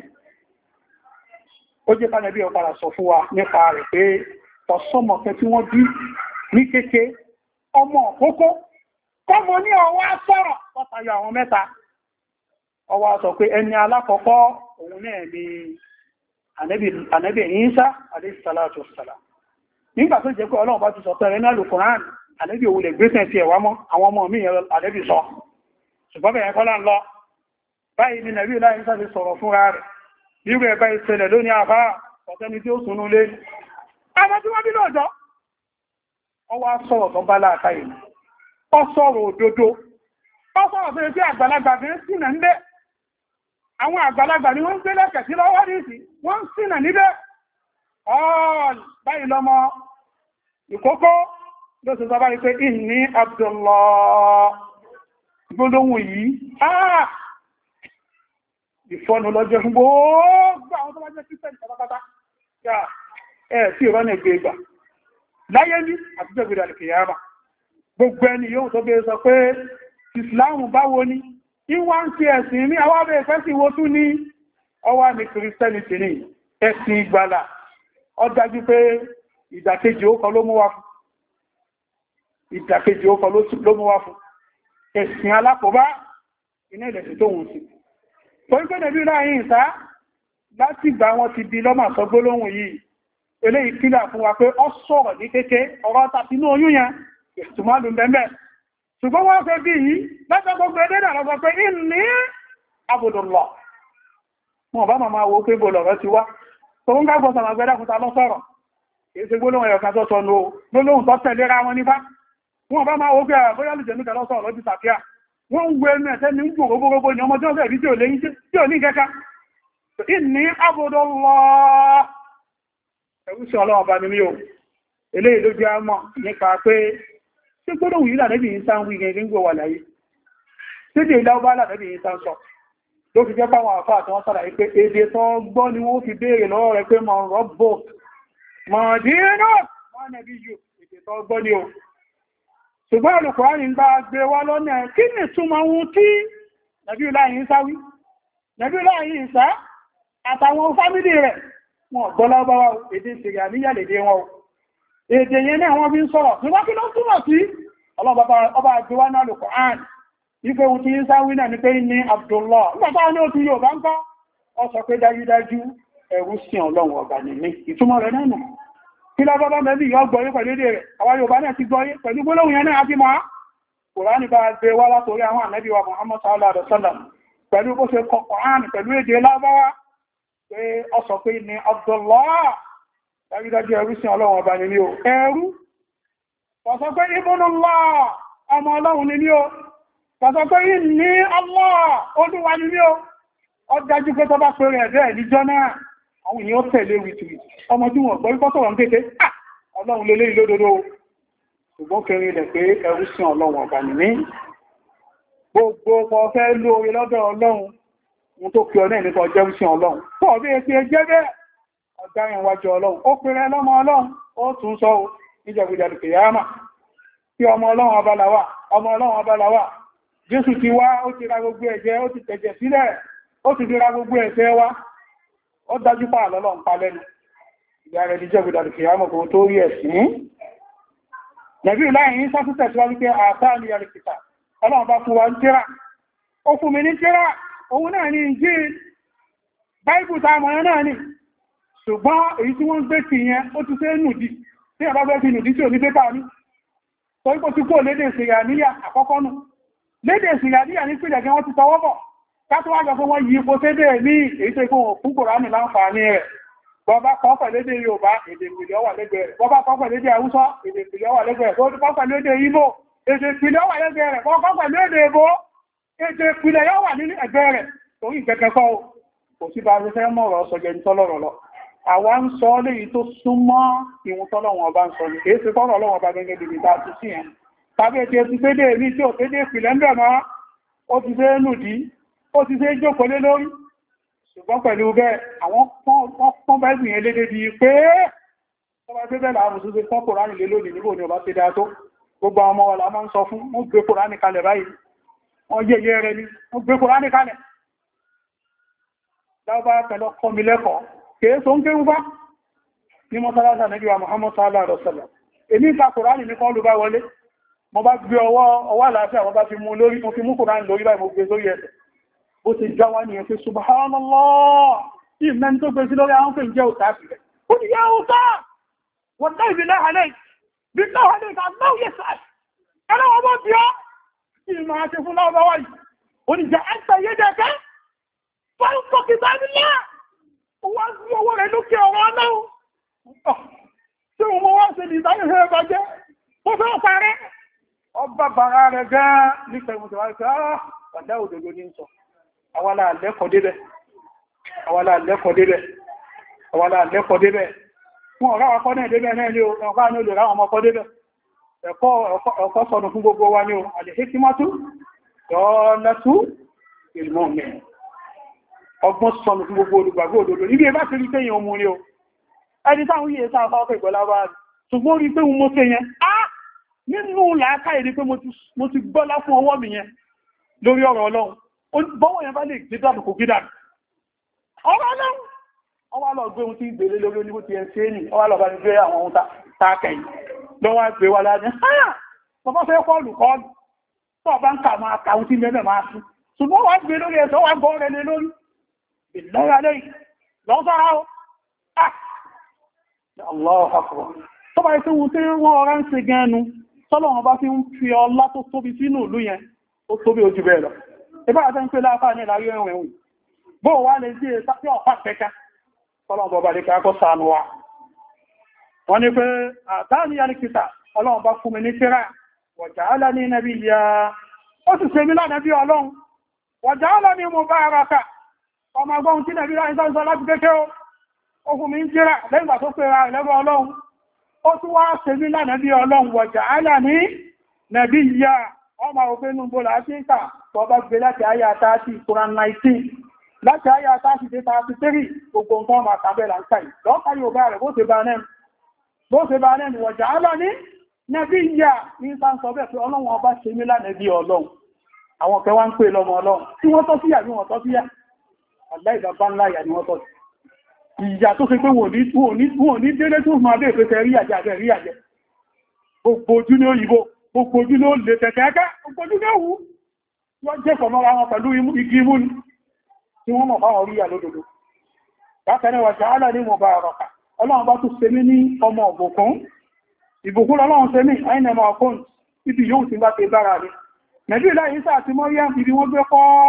A: ó jẹ́ ká nẹ́bí ọ̀padà sọ fún wa nípa rẹ̀ pé ọ̀sọ́mọ̀kẹ́ tí wọ́n bí ní kéèké ọmọ òkókó kọmọ ní ọwọ́ sọ̀rọ̀ pọ́tayọ àwọn mẹ́ta ọwọ́ sọ pé ẹni alákọ̀ọ́kọ́ òun náà ni Ànábì Ìsá alayhi salatu wassalam nígbà tó jẹ́ pé Ọlọ́run bá ti sọ tẹ́rẹ náà Al-Qur'an Ànábì òun lè gbéṣẹ́ ti ẹ̀wà mọ́ àwọn ọmọ mi Ànábì sọ ṣùgbọ́n bẹ̀rẹ̀ kọ́lá ń lọ báyìí ni Nàbí láì Ìsá ti sọ̀rọ̀ fúnra rẹ̀ irú ẹ̀bá ìṣẹ̀lẹ̀ lónìí àbá ọ̀tẹ́ni tí ó súnú lé àwọn tí wọ́n bí lọ́jọ́ ọwá sọ̀rọ̀ tó bá láàká ìlú ọ sọ̀rọ̀ òdodo ọ sọ̀rọ̀ tó yẹ kí àgbàlagbà fi ń sínà ń bẹ́ àwọn àgbàlagbà ni wọ́n ń gbé lẹ́kẹ̀ sí lọ́wọ́ ní ìsìn wọ́n ń sínà níbẹ̀ báyìí lọ́mọ ìkókó ló sì sọ báyìí pé inni Abdullah gbólóhùn yìí ìfọ́nù lọ́jọ́ fún gbogbo àwọn tó bá jẹ́ kírísítẹ̀nì pátápátá ẹ̀ sí ìrọ́nà ìgbégbà láyé ní àtijọ́ ìgbèrè àlùkìyàmà gbogbo ẹni yóò tó bèèrè sọ pé ìsìláàmù báwo ni ìwá ń ṣe ẹ̀sìn ní àwọn abẹ́ ìfẹ́ sí wo tún ní ọwá ní kìrìsìtẹ́nìtì ní ẹ̀sìn ìgbàlà ó dájú pé ìdàkejì ó kọ ló mú wá fún ìdàkejì ó kọ ló mú wá fún ẹ̀sìn alákòóbá iná ilẹ̀ tó wùn sí torí pé nẹ̀bí láàrin ìsá láti ìgbà wọn ti di lọ́mà sọ gbólóhùn yìí eléyìí kílà fún wa pé ọ sọ̀rọ̀ ní kéèké ọ̀rọ̀ tàbí ní oyún yẹn ìtùmọ́lù mẹ́mẹ́ ṣùgbọ́n wọ́n fẹ́ bí yìí lọ́jọ́ gbogbo ẹdẹ́ náà lọ́gbọ́ pé inni Abdullah wọn bá máa wo pé bò lọ̀rọ̀ ti wá tó ń gbàgbọ́ sọ̀rọ̀ gbẹ́dà fún ta lọ sọ̀rọ̀ èyí ṣe gbólóhùn ẹ̀yọ̀kan tó sọ lóhùn tó tẹ̀lé ra wọn nípa wọn bá máa wo pé àbóyá lè jẹ́ nígbà lọ́sọ̀rọ̀ lọ́jú sàfíà wọ́n ń wo ẹnu ẹ̀tẹ́ ní gbogbogbò ní ọmọ tí wọ́n fẹ́ rí tí ò ní kẹ́kẹ́ inni Abdullah ẹ̀rùsí ọlọ́wọ́ bá ní mí o eléyìí ló jẹ́ mọ̀ nípa pé tí gbólóhùn yìí lànẹ́bì yìí sáń wí gẹ̀gẹ́ ń gbò wà láyé títí ìlà ọba lànẹ́bì yìí sáń sọ ló fi jẹ́ páwọn àfáà tí wọ́n sára pé èdè tó gbọ́ ni wọ́n fi béèrè lọ́wọ́ rẹ̀ pé mọ̀ rọ́bọ̀ mọ̀ dínà wọ́n nẹ̀bí yìí èdè tó gbọ́ ni o ṣùgbọ́n Al-Qur'ani ń bá gbé wá lọ́nà kí ni túmọ̀ ohun tí nàbí láyìn sáwí nàbí láyìn sá àtàwọn fámílì rẹ̀ wọn gbọ́lábáwá èdè ìsìnkà níyàlèdè wọn èdè yẹn ní àwọn bí ń sọ̀rọ̀ ní wákí ló túnmọ̀ sí ọba àgbéwá náà Al-Qur'an ife ohun tí ń sáwí náà ní pé ní Abdullah nígbàtá ní ó ti yóò bá ń kọ́ ọ sọ pé dájúdájú ẹrú sí Ọlọ́run ọba nìní ìtumọ̀ rẹ̀ náà kí lọ́bọ́bọ́ mẹ́bí yọ gbọ́yé pẹ̀lú èdè rẹ̀ àwọn Yorùbá náà ti gbọ́yé pẹ̀lú gbólóhùn yẹn náà àti máa Kùránì bá gbé wá látorí àwọn ànábì wa Muhammad sallallahu alaihi wasallam pẹ̀lú bó ṣe kọ Kùránì pẹ̀lú èdè Lárúbáwá pé ọ sọ pé ní Abdullah dájúdájú ẹrú sí Ọlọ́run ọba ni mí o ẹrú sọ pé ibnullah ọmọ Ọlọ́run ni mí o sọ pé ní Allah Olúwa ni mí o ọ dájú pé tó bá pẹ̀rẹ̀ ẹ̀dẹ́ ìdíjọ́ náà àwọn èèyàn tẹ̀lé wìtìwì ọmọ tí wọ́n gbọ́ ikọ́ sọ̀rọ̀ ń kéèké Ọlọ́run lélé ìlódodo ṣùgbọ́n kẹrin ilẹ̀ pé ẹrú sí Ọlọ́run ọba ni mí gbogbo ọkọ̀ fẹ́ lóore lọ́dọ̀ Ọlọ́run mú tó kí ọ náà nípa ọjọ́ sí Ọlọ́run tó ọ̀bí ẹ̀kí ẹjẹ́ bẹ́ẹ̀ ọjọ́ ìwájú Ọlọ́run ó pèrè lọ́mọ Ọlọ́run ó tún sọ níjẹ̀gbìjẹ̀ kìyàmà kí ọmọ Ọlọ́run ọba làwà ọmọ Ọlọ́run ọba làwà Jésù ti wá ó ti ra gbogbo ẹ̀jẹ̀ ó ti tẹ̀jẹ̀ sílẹ̀ ó ti fi ra gbogbo ẹ̀ṣẹ̀ wa ó dájú pà lọ́lọ́run pa lẹ́nu ìgbà rẹ̀ níjẹ̀gbìjẹ̀ kìyàmà kò tó rí ẹ̀sìn Nàbí láyìn sọ́tútẹ̀ tí wá wípé àtàlì àríkìtà Ọlọ́run bá fún wa ń tíra ó fún mi ní tíra òun náà ní Injíl Báìbù tààmọ̀ náà ní ṣùgbọ́n èyí tí wọ́n gbé sí yẹn ó ti ṣe nùdí tí a bá bẹ́ fi nùdí tí ò ní pépà ní tó ipò tí kò lédè Sìrìàníyà àkọ́kọ́ nù lédè Sìrìàníyà ní pìlẹ̀ gẹ́ wọ́n ti tọwọ́ bọ̀ kátó wájọ fún wọ́n yí ipò sédè ní èyí tó ikú fún Kòránì láǹfààní rẹ̀ bọ́bá kọ́ pẹ̀lédè Yorùbá èdè ìpìlẹ̀ wà lẹ́gbẹ̀ẹ́ rẹ̀ bọ́bá kọ́ pẹ̀lédè Haúsá èdè ìpìlẹ̀ wà lẹ́gbẹ̀ẹ́ rẹ̀ tó kọ́ pẹ̀lédè Ìgbò èdè ìpìlẹ̀ wà lẹ́gbẹ̀ẹ́ rẹ̀ kọ́ pẹ̀lédè Èbó èdè ìpìlẹ̀ yóò wà nínú ẹgbẹ́ rẹ̀ torí ìkẹ́kẹ́kọ́ kò sí bá ṣe fẹ́ mọ̀rọ̀ sọ̀jẹ̀ ní tọ́lọ̀rọ̀ lọ àwa ń sọ léyìí tó súnmọ́ ìwọ̀n tọ́lọ́wọ̀n ọba ń sọ ní kìí sí tọ́rọ̀ ọlọ́wọ̀n ọba gẹ́gẹ́ bí ìta ti sí ẹ̀ tàbí ètò ti fẹ́ dé ní tí ò fẹ́ dé ìpìlẹ̀ ń bẹ̀ mọ́ ó ti fẹ́ nùdí ó ti fẹ́ jókòó lé lórí ṣùgbọ́n pẹ̀lú bẹ́ẹ̀ àwọn pọ́n bá ìgbìyàn lédè di pé ọba tó bẹ́ẹ̀ láàrùn tó ṣe pọ́n kòránì lé lónìí níbò ní ọba ti dá tó gbogbo àwọn ọmọ wa la máa ń sọ fún wọ́n gbé kòránì kalẹ̀ báyìí wọ́n yẹ yẹ rẹ ni wọ́n gbé kòránì kalẹ̀ lábá pẹ̀lú ọkọ̀ mi lẹ́kọ̀ọ́ kèé tó ń ké wúbá ní mọ́sálásà Ànábì wa Muhammad sallallahu alaihi wasallam èmi ìta kòránì ní kọ́ ló bá wọlé mo bá gbé ọwọ́ àlàáfíà wọ́n bá fi mú lórí mo fi mú kòránì lórí báyìí mo gbé sórí ẹsẹ̀ ó ti já wá ní ẹ̀fẹ́ subhanallah ìmẹ́ni tó gbé sí lórí àwọn fẹ́ jẹ́ òtà sílẹ̀ ó ní yá òtà wọ́n dá ìbílẹ̀ àlẹ́ bí náà àlẹ́ ìgbàláwò yẹ sáà ẹ̀rọ ọmọ bí ọ́ ìmọ̀ àti fún láwọ́ wáyìí ó ní jẹ́ ẹ̀sẹ̀ yé dẹ̀kẹ́ fún kòkìtà nílẹ̀ wọ́n sí owó rẹ̀ lókè ọ̀rọ̀ náà tí wọ́n wá sí ní ìdáyẹ̀ rẹ̀ bàjẹ́ ó fẹ́ parẹ́ ọba bàrá rẹ̀ gan nípa ìmọ̀tẹ̀wà ìfẹ́ ọ̀dá òdòdó ní sọ àwàlá àlẹ́kọ̀ọ́ débẹ̀ fún ọ̀rá ọkọ́ náà débẹ̀ náà ní ọ̀rá ní olè ráwọn ọmọkọ́ débẹ̀ ẹ̀kọ́ sọnù fún gbogbo wa ní o àlèhékímátú tọ́lẹ́tú ìlmọ̀ mẹ́ ọgbọ́n sọnù fún gbogbo olùgbàgbọ́ òdodo níbi ẹbá ti rí pé yẹn mú ní o ẹni táwọn yìí sáà fáwọ́ pẹ̀gbọ́ lábá ṣùgbọ́n rí pé mo ṣe yẹn á nínú làákà èdè pé mo ti gbọ́lá fún ọwọ́ mi yẹn lórí ọ̀rọ̀ Ọlọ́run bọ́wọ́ yẹn bá lè gbé dànù kò gbé dànù ọwọ́ Ọlọ́run ọwọ́ lọ gbé ohun tí gbèrè lórí oníbó ti ẹ̀ ṣe ní ọwọ́ lọ bá ní gbé àwọn ohun tààkẹ̀yìn lọ́wọ́ gbé wà láàrin háyà bọ́bá fẹ́ kọlù kọlù tó bá ń kà máa ka ohun tí mẹ́mẹ́ máa sí ṣùgbọ́n wà gbé lórí ẹ̀sọ́ wà gbọ́ rẹ̀ lé lórí ìlọ́ra lẹ́yìn lọ́sọ́ra ó Allah akbar tó bá ikú ohun tí wọ́n ọ̀rá ń ṣe gẹ́nu tọ́lọ́wọ́n bá fi ń fi ọlá tó tóbi sínú ìlú yẹn ó tóbi ojú bẹ́ẹ̀ lọ ìbá àti ń pè láàfáà ní ìlàrí ẹ̀wọ̀n ẹ̀wọ̀n bó wà lè sí ẹ̀sàpí ọ̀pá pẹ́ká tọ́lọ́wọ́n bọ́bá lè kẹ́kọ́ sànú wa wọ́n ní pé àtàní alìkìtà ọlọ́run bá fún mi ní tírà wọ̀jáálá ní nẹ́bí ya ó sì ṣe mí lánàá bí ọlọ́run wọ̀jáálá ní mubaraka ọmọ agbóhun tí nẹ́bí láì sọ́sọ́ láti kéèké ó fún mi ń tírà lẹ́gbà tó pèrà ìlẹ́gbà ọlọ́run ó tún wá ṣe mí lánàá bí ọlọ́run wọ̀jáálá ní nẹ́bí ya ọmọ òfin nùgbò láti ìkà tó bá gbé láti àyà 30 Quran 19 láti àyà 30 dé 33 gbogbo nǹkan ọmọ àtàbẹ̀lá ń káyì lọ́pàá yóò bá rẹ̀ bó ṣe bá nẹ́nu wọ̀já alá ní nẹ́bí ìyà ní sáńsọ bẹ́ẹ̀ pé ọlọ́run ọba ṣe mí lánẹ́bí ọlọ́run àwọn kẹwa ń pè lọ́mọ ọlọ́run tí wọ́n tọ́ síyà ní wọ́n tọ́ síyà aláìbàbá ńlá ìyà ni wọ́n tọ́ ìyà tó fi pé wọ́n ní délé tó máa bẹ́ẹ̀ pẹ́sẹ̀ rí àjẹ́ àjẹ́ rí àjẹ́ gbogbo ojú ní òyìnbó gbogbo ojú ní ó lè tẹ̀kẹ́kẹ́ gbogbo ojú ní òwú wọ́n jẹ́ fọmọ́ra wọn pẹ̀lú igi imú ni tí wọ́n mọ̀ fáwọn orí àlódodo bákanáà wọ̀já alá ní mọ̀ bá ọ̀rọ̀kà ọlọ́run bá tún ṣe mí ní ọmọ ọ̀bùkún ìbùkún ọlọ́run ṣe mí àìnẹ̀mọ̀ ọkùn ibi yóò ti bá ti bára rí nẹ̀bí ilẹ̀ ìsá àti Mọ́ríyàm ibi wọ́n gbé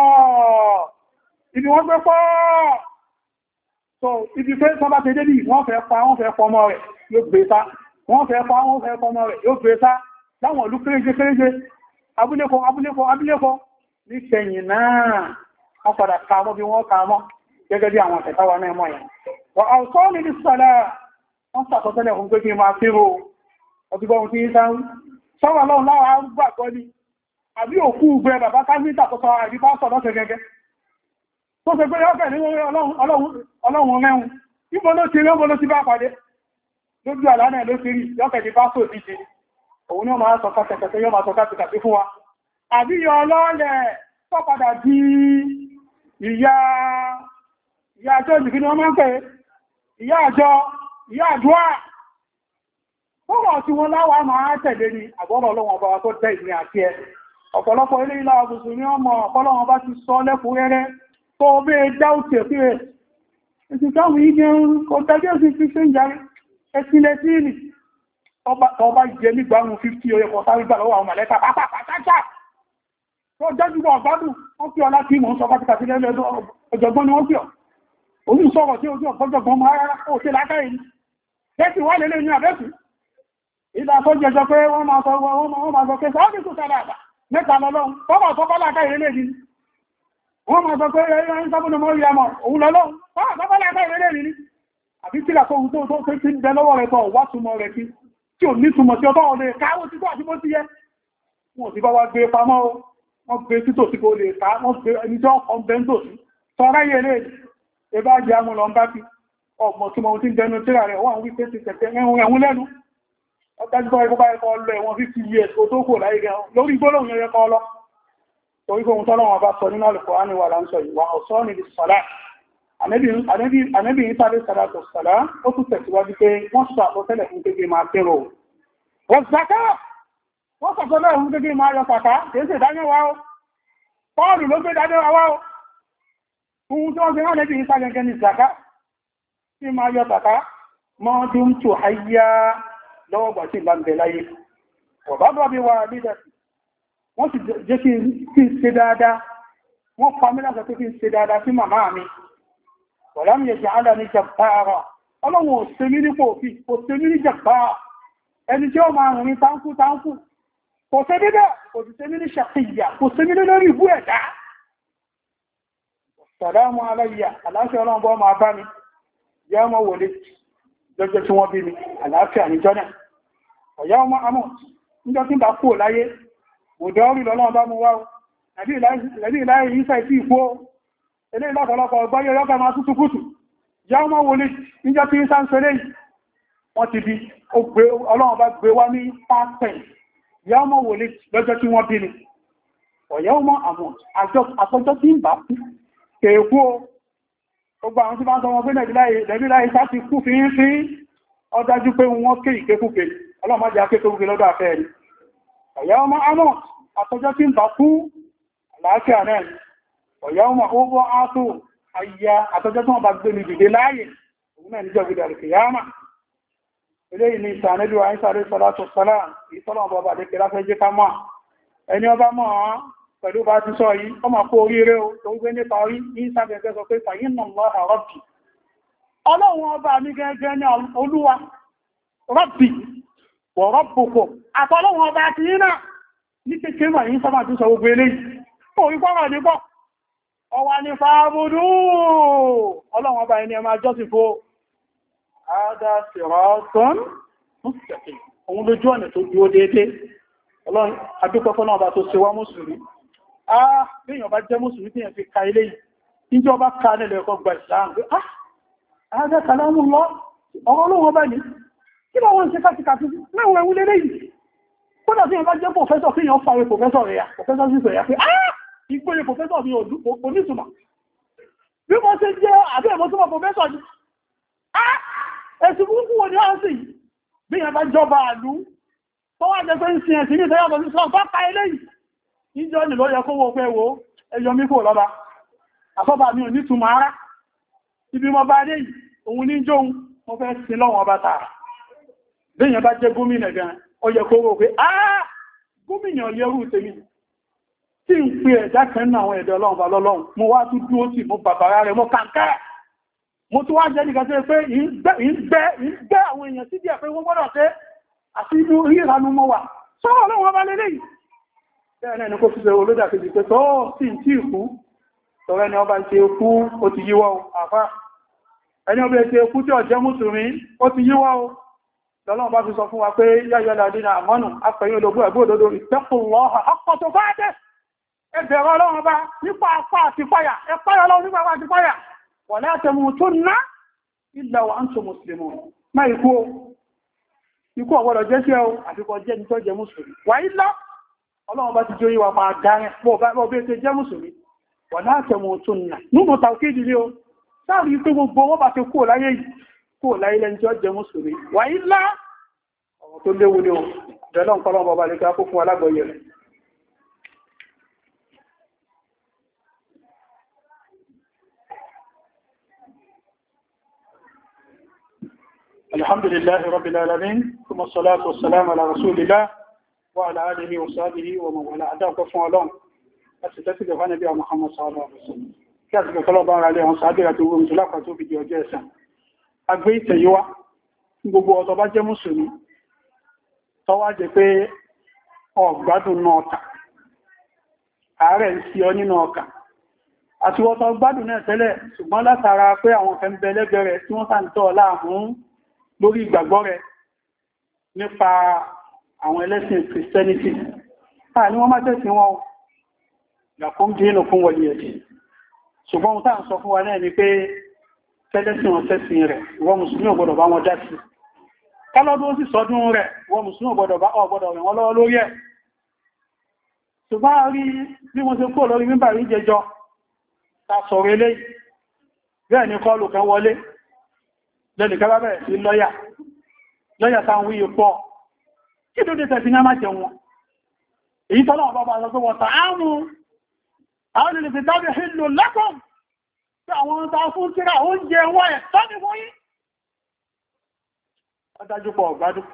A: pọ́ so ibi pé sọ bá ti dé bí wọ́n fẹ́ fọmọ rẹ̀ yóò gbé sá wọ́n fẹ́ fọmọ rẹ̀ yóò gbé sá láwọn ìlú kéréje abúlékọ ní sẹ́yìn náà wọ́n padà ká mọ́ bí wọ́n ká mọ́ gẹ́gẹ́ bí àwọn àtẹ̀káwà náà mọ́ yẹn wọ́n àwùsọ́ ní sọ́lá wọ́n sàkọsẹ́lẹ̀ fún pé kí máa fíró ọdúgbọ́n tí ń sáwí sọ́wọ́ lọ́wọ́ láwọ́ gbàgbọ́ ní àbí òkú gbẹ bàbá káfíńtà tó sọ àbí pásọ̀ lọ́sẹ̀ gẹ́gẹ́ tó ṣe pé yọ́fẹ̀ ní ọlọ́run rẹ̀hun níbo ló ti rẹ́ ló ti bá pàdé lójú àlánà ló ti rí yọ́fẹ̀ di pásọ̀ ìdíje òun ní ọmọ sọ kàtẹ̀kẹ̀tẹ̀ yọ́ máa sọ kàtẹ̀kẹ̀tẹ̀ fún wa àbí yọ ọlọ́ọ̀lẹ̀ tó padà di ìyá àjọ ìdìkí ni wọ́n máa ń pè ìyá àdúrà fọ́wọ́ tí wọ́n láwàá máa tẹ̀lé ní àgbọ́rọ̀ ọlọ́wọ̀n ọba tó tẹ́ ìrìn àti ẹ ọ̀pọ̀lọpọ̀ ilé ìlà ọgbùsù ní ọmọ ọ̀pọ̀lọwọ̀n bá ti sọ lẹ́kùnrẹ́rẹ́ tó bẹ́ dáútì ẹ̀fí rẹ̀ ìsìn táwọn ìgbẹ̀ kò tẹ́jẹ́ sí fi ṣe ń jarí ẹ̀sìnlẹ̀ sí ìlì ọba jẹ nígbàrún 50 oyè kọ̀ sáré gbà lọ́wọ́ àwọn mọ̀lẹ́ta pápápátá tó jẹ́júbọ̀ ọ̀gbádùn wọ́n pí ọlá tí mò ń sọ pátákà sí lẹ́lẹ́ ọjọ́gbọ́n ni wọ́n pí ọ̀ òun sọ̀rọ̀ tí ojú ọ̀pọ̀jọ̀gbọ́n máa rárá ó ṣe lákàrí ní bẹ́ẹ̀sì wà lélẹ́ ní àbẹ́sì ìdá tó jẹjọ pé wọ́n máa sọ pé sáàbì tó sára àbà mẹ́ta lọ́lọ́run tọ́bọ̀ tó bọ́lá káyé lè ní wọ́n máa sọ pé ẹ̀yìn sábúnú mọ́ ìyàmọ̀ òun lọ́lọ́run tọ́bọ̀ tó bọ́lá káyé lè ní àbí tíra tó ti ń bẹ lọ́wọ́ rẹ̀ tọ́ wá túmọ̀ rẹ̀ tí ò ní túmọ̀ sí ọtọ́ ọ̀lẹ́ káwọ́ sí tó àti bó ti yẹ wọ́n ti bá wá gbé pamọ́ wọ́n gbé títò sí kò lè ká wọ́n gbé ẹni tí ọkọ̀ ń bẹ ń tò sí tọ́rá yẹ lè ẹbá jẹ́ amú lọ ń bá fi ọmọ tí mo ti ń dẹnu tíra rẹ̀ wọ́n wí pé ti tẹ̀tẹ̀ ẹ̀hún lẹ́nu ọdájúkọ́ ẹgbọ́ bá ẹkọ́ lọ ẹ̀wọ̀n 50 years kò tó kò láyé gan lórí gbólóhùn yẹn kọ́ lọ torí kóhun tọ́lọ́wọ́n bá sọ nínú Al-Qur'ani wà láńsọ ìwà ọ̀sọ́ ní ìsọ̀lá ànẹ́bì ń sáré sàrátọ̀ sàlá ó tún tẹ̀síwájú pé wọ́n sọ àpọ̀tẹ́lẹ̀ fún gẹ́gẹ́ máa tẹ́rọ wọ́n sàká wọ́n sọ̀tọ́lẹ̀ fún gẹ́gẹ́ máa yọ sàká kìí ṣe dáníwá ó Pọ́ọ̀lù ló gbé dáníwá wá ó ohun tí wọ́n fi rán lẹ́bí ń sáré gẹ́ ní sàká tí máa yọ sàká mọ́ tí ń tò háyá lọ́wọ́gbà tí ìlànà bẹ̀ láyé ọ̀bá bọ́ bí wà lídẹ̀ wọ́n sì jẹ́ kí n ṣe dáadáa wọ́n pa mí láti pé kí n ṣe dáadáa sí màmá mi wọ̀lámi ẹ̀jẹ̀ alá ní jàbára ọlọ́run ò ṣe mí nípò òfin kò ṣe mí ní jàbára ẹni tí ó máa rìn táńkù kò ṣe mí bẹ́ẹ̀ kò sì ṣe mí ní ṣàkíyà kò ṣe mí ní lórí ìbú ẹ̀dá sàlámù aláyà aláṣẹ ọlọ́run bọ́ máa bá mi yá ọmọ wòlé lọ́jọ́ tí wọ́n bí mi àlàáfíà níjọ́ náà ọ̀yá ọmọ amọ̀ níjọ́ tí ń bá kúrò láyé mọ̀dọ́rí lọ́lọ́run bá mú wá o lẹ́bí ìláyé yìí sẹ́ sí ìfó ilé ìlọ́pọ̀lọpọ̀ ọgbọ́yẹ yọ́gbà máa tútù kùtù yá ọmọ wòlé níjọ́ tí ń sáńsẹ́lẹ̀ yìí wọ́n ti bí ọlọ́run bá gbé wá ní pàtẹ́ yá ọmọ wòlé lọ́jọ́ tí wọ́n bí mi ọ̀yá ọmọ amọ̀ àtọ́jọ́ tí ń bá kú kèèkú o gbogbo àwọn tí bá ń sọ wọn pé lẹ́bí láyé sá ti kú fi ń fi ọdájú pé wọ́n ké ìkékúké ọlọ́mọdé akékúké lọ́dọ̀ àfẹ́ rí ọ̀yá ọmọ amọ̀ àtọjọ́ tí ń bá kú àlàáfíà náà ọ̀yá ọmọ owó áàtò àyíyá àtọjọ́ tí wọ́n bá gbé mi dìde láàyè òun náà níjọ́ gbìdà rẹ̀ kìyàmà eléyìí ni ìsànẹ́lú àìsàrẹ́ sọ́látò sọ́lá ìtọ́lọ̀ bọba àdékẹ́ láfẹ́ jẹ́ ká mọ̀ ẹni ọba mọ̀ pẹ̀lú bá ti sọ yìí ọmọ kó oríire o tó gbé nípa orí ní ìsàbẹ̀ẹ́gẹ́ sọ pé fàyín nà lọ àrọ́bì ọlọ́run ọba mi gẹ́gẹ́ ní olúwa rọ́bì wọ̀rọ̀bùkù àtọ́lọ́run ọba ti yínà ní kékeré mọ̀ yìí sọ́mà tún sọ gbogbo eléyìí orí pọ́rọ̀ nípọ̀ ọwà ní fàábùdú ọlọ́run ọba ẹni ẹmà jọ́sìn fó ádá sírátun mustaqim òun lójú ọ̀nà tó dúó déédé ọlọ́run adúpẹ́ fọ́nà ọba tó ṣe wá mùsùlùmí bí èèyàn bá jẹ́ mùsùlùmí tí èèyàn fi ka ilé yìí níjọ́ bá ka nílẹ̀ ẹ̀kọ́ gba ìsìláàmù pé ádá kàlámù lọ ọ̀rọ̀ ọlọ́run ọba ní kí lọ wọ́n ṣe kàtìkàtì mẹ́wọ̀n ẹ̀wú lélẹ́ yìí kódà tí èèyàn bá jẹ́ pòfẹ́sọ̀ kí èèyàn fàwé pòfẹ́sọ̀ rẹ̀ pòfẹ́sọ̀ sí ìfẹ̀yà pé ìgbóyè pòfẹ́sọ̀ mi onísùmọ̀ bí mo ṣe jẹ́ àbẹ́ ìmọ̀súnmọ̀ pòfẹ́sọ̀ ni ẹ̀sùn burúkú wo ni wọ́n sì bí èèyàn bá jọba àlú tó wá jẹ́ pé ń sin ẹ̀sìn ní ìfẹ́yàtọ̀ sí sọ́ọ̀ bá ka eléyìí ìjọ ni ló yẹ kó wọ́n pẹ́ wo ẹyọ mí kò lọ́ba àfọ́bà mi ò ní túnmọ̀ ara ibi mo bá dé yìí òun ní jóun mo fẹ́ sin lọ́wọ́ ọba tààrà bí èèyàn bá jẹ́ gómìnà gan ó yẹ kó wọ́n pé gómìnà yẹrù tèmi tí ń pè ẹ̀dá kan náà àwọn ẹ̀dẹ̀ ọlọ́run bá lọ́lọ́run mo wá tún dúró sí mo bàbára rẹ̀ mo kàǹkẹ́ mo tún wá jẹ́ nìkan tí pé ìgbẹ́ àwọn èèyàn sí díẹ̀ pé wọ́n gbọ́dọ̀ tẹ́ àti inú ìrànú mọ́ wà sọ́rọ̀ ọlọ́run ọba lélẹ́ yìí bẹ́ẹ̀ náà ni kó fi ṣe olódà kejì pé tọ́ sí tí ìkú tọ́rẹ́ ni ọba ṣe kú ó ti yíwọ́ àfá ẹni ọba ṣe kú tí ọjẹ́ mùsùlùmí ó ti yíwọ́ lọ́lọ́run bá fi sọ fún wa pé yáyọ́lá dínà àmọ́nù apẹ̀yìn ológun ẹ̀gbọ́ òdodo ìtẹ́kùnlọ́ha akọ́tọ̀ bá dẹ̀ ẹbẹ̀rẹ̀ ọlọ́run bá nípa apá àti fáyà ẹpáyà ọlọ́run nípa apá àti fáyà wà látẹmù tó ná illa wa antum muslimun má ikú ọ̀gbọ́dọ̀ jẹ́ sí ẹ o àfikọ́ jẹ́ ní tó jẹ́ mùsùlùmí wà ilá ọlọ́run bá ti jó yíwa pa dáyẹn pọ̀ bí ó jẹ́ mùsùlùmí wà látẹmù tó ná nínú tàwíkìdì ní o sáàrí pé gbogbo wọ́n bá ti kúrò láyé yìí kúrò láyé lẹ́ni tí ó jẹ́ mùsùlùmí wà ilá ọ̀rọ̀ tó léwu ní o bẹ̀lọ́n kọ́lọ́mọ bá lè ká kó fún alágbọ̀yẹ̀ rẹ̀ الحمد لله رب العالمين ثم الصلاة والسلام على رسول الله وعلى آله وصحبه ومن والاه أدعوك فعلون أستفيد عن نبي محمد صلى الله عليه وسلم كذلك طلب عليه وصحبه أتوب مطلقة توب جوجيسا أgbé ìtẹ̀yíwá gbogbo ọ̀tọ̀ bá jẹ́ mùsùlùmí tó wá jẹ́ pé ọ̀gbádùn náà ọ̀tà ààrẹ ń sí ọ nínú ọkà àti wọ́tọ̀ gbádùn náà tẹ́lẹ̀ ṣùgbọ́n látara pé àwọn fẹ́ ń bẹ lẹ́gbẹ̀ẹ́ rẹ̀ tí wọ́n sá ń tọ́ láàmú lórí ìgbàgbọ́ rẹ̀ nípa àwọn ẹlẹ́sìn Christianity ní wọ́n má tẹ́sí wọn yàkún dínú fún wọlé ẹ̀dì ṣùgbọ́n ohun táà ń sọ fún wa náà ni pé tẹ́lẹ́sìn wọn tẹ́sìn rẹ̀ wọ́n mùsùlùmí ò gbọdọ̀ bá wọn dá sí kálọ́dún ó sì sọdún rẹ̀ wọ́n mùsùlùmí ò gbọdọ̀ rìn wọ́n lọ́wọ́ lórí ẹ̀ ṣùgbọ́n rí bí wọ́n ṣe kó lórí mímbà rí jẹjọ ta sọ̀rọ̀ eléyìí bẹ́ẹ̀ ni kọlù kan wọlé lẹ́nìkan bá bẹ̀rẹ̀ sí lọ́yà táwọn wíyẹ pọ̀ kí ló dé tẹ̀sí ní a máa jẹun wọn èyí tọ́lọ̀ bàbá sọ pé wọ̀ta áàmù àwọn olùfẹ́ tàbí hìlò lẹ́kùn tí àwọn ta fún tíra oúnjẹ wọ́n ẹ̀ tọ́ni wọ́n yí ọdájúpọ̀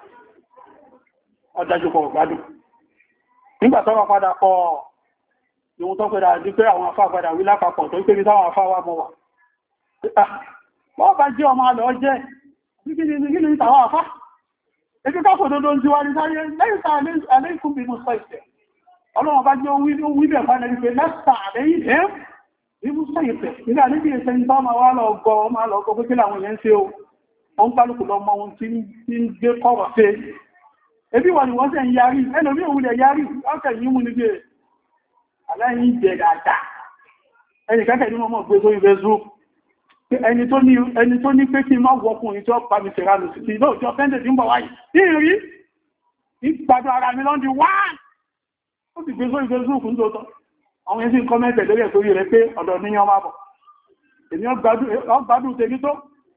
A: ọ̀gbádùn nígbà tọ́rọ padà pọ̀ ìwọ̀n tó pẹ̀lá di pé àwọn afá padà wí lápapọ̀ tó pé bí táwọn afá wà mọ́ wà wọ́n bá jẹ́ ọmọ alọ́ jẹ́ gígí ní tàwọn afá ẹgbẹ́ kápò tó ń jíwá ní sáyé lẹ́yìn sáà aléìkún bí mo sọ ìfẹ́ ọlọ́wọ́n bá jẹ́ wíbẹ̀ fánà wípé lẹ́sà àlẹ́yìn ẹ́ ibú sọ ìfẹ́ nígbà níbi ìṣẹ́ ní tọ́mà wá lọ gọ́ pé kí làwọn èèyàn ṣe o wọ́n kálùkù lọ mọ ohun tí ń gbé kọ́rọ̀ ṣe ebi wọ́n ni wọ́n sẹ́ ń yarí ẹlòmí òun lẹ̀ yarí ọ́kẹ̀ yìí mú níbi aláìní jẹ dáadáa ẹni kẹ́kẹ́ ní mọ́mọ́ gbé sórí Facebook ẹni tó ní pé kí má wọkùnrin tó pa mi sẹ̀ránù sí ìlú òjò fẹ́ndẹ̀ tí ń bọ̀ wáyìí ní ìrí ìgbàdó ara mi lọ́ndì wáàn ó ti gbé sórí Facebook ń tótọ́ àwọn ẹni kọ́mẹ́ntẹ̀ lórí ẹ̀tórí rẹ̀ pé ọ̀dọ̀ ní ọmọ àbọ̀ èmi ọgbádùn tèmi tó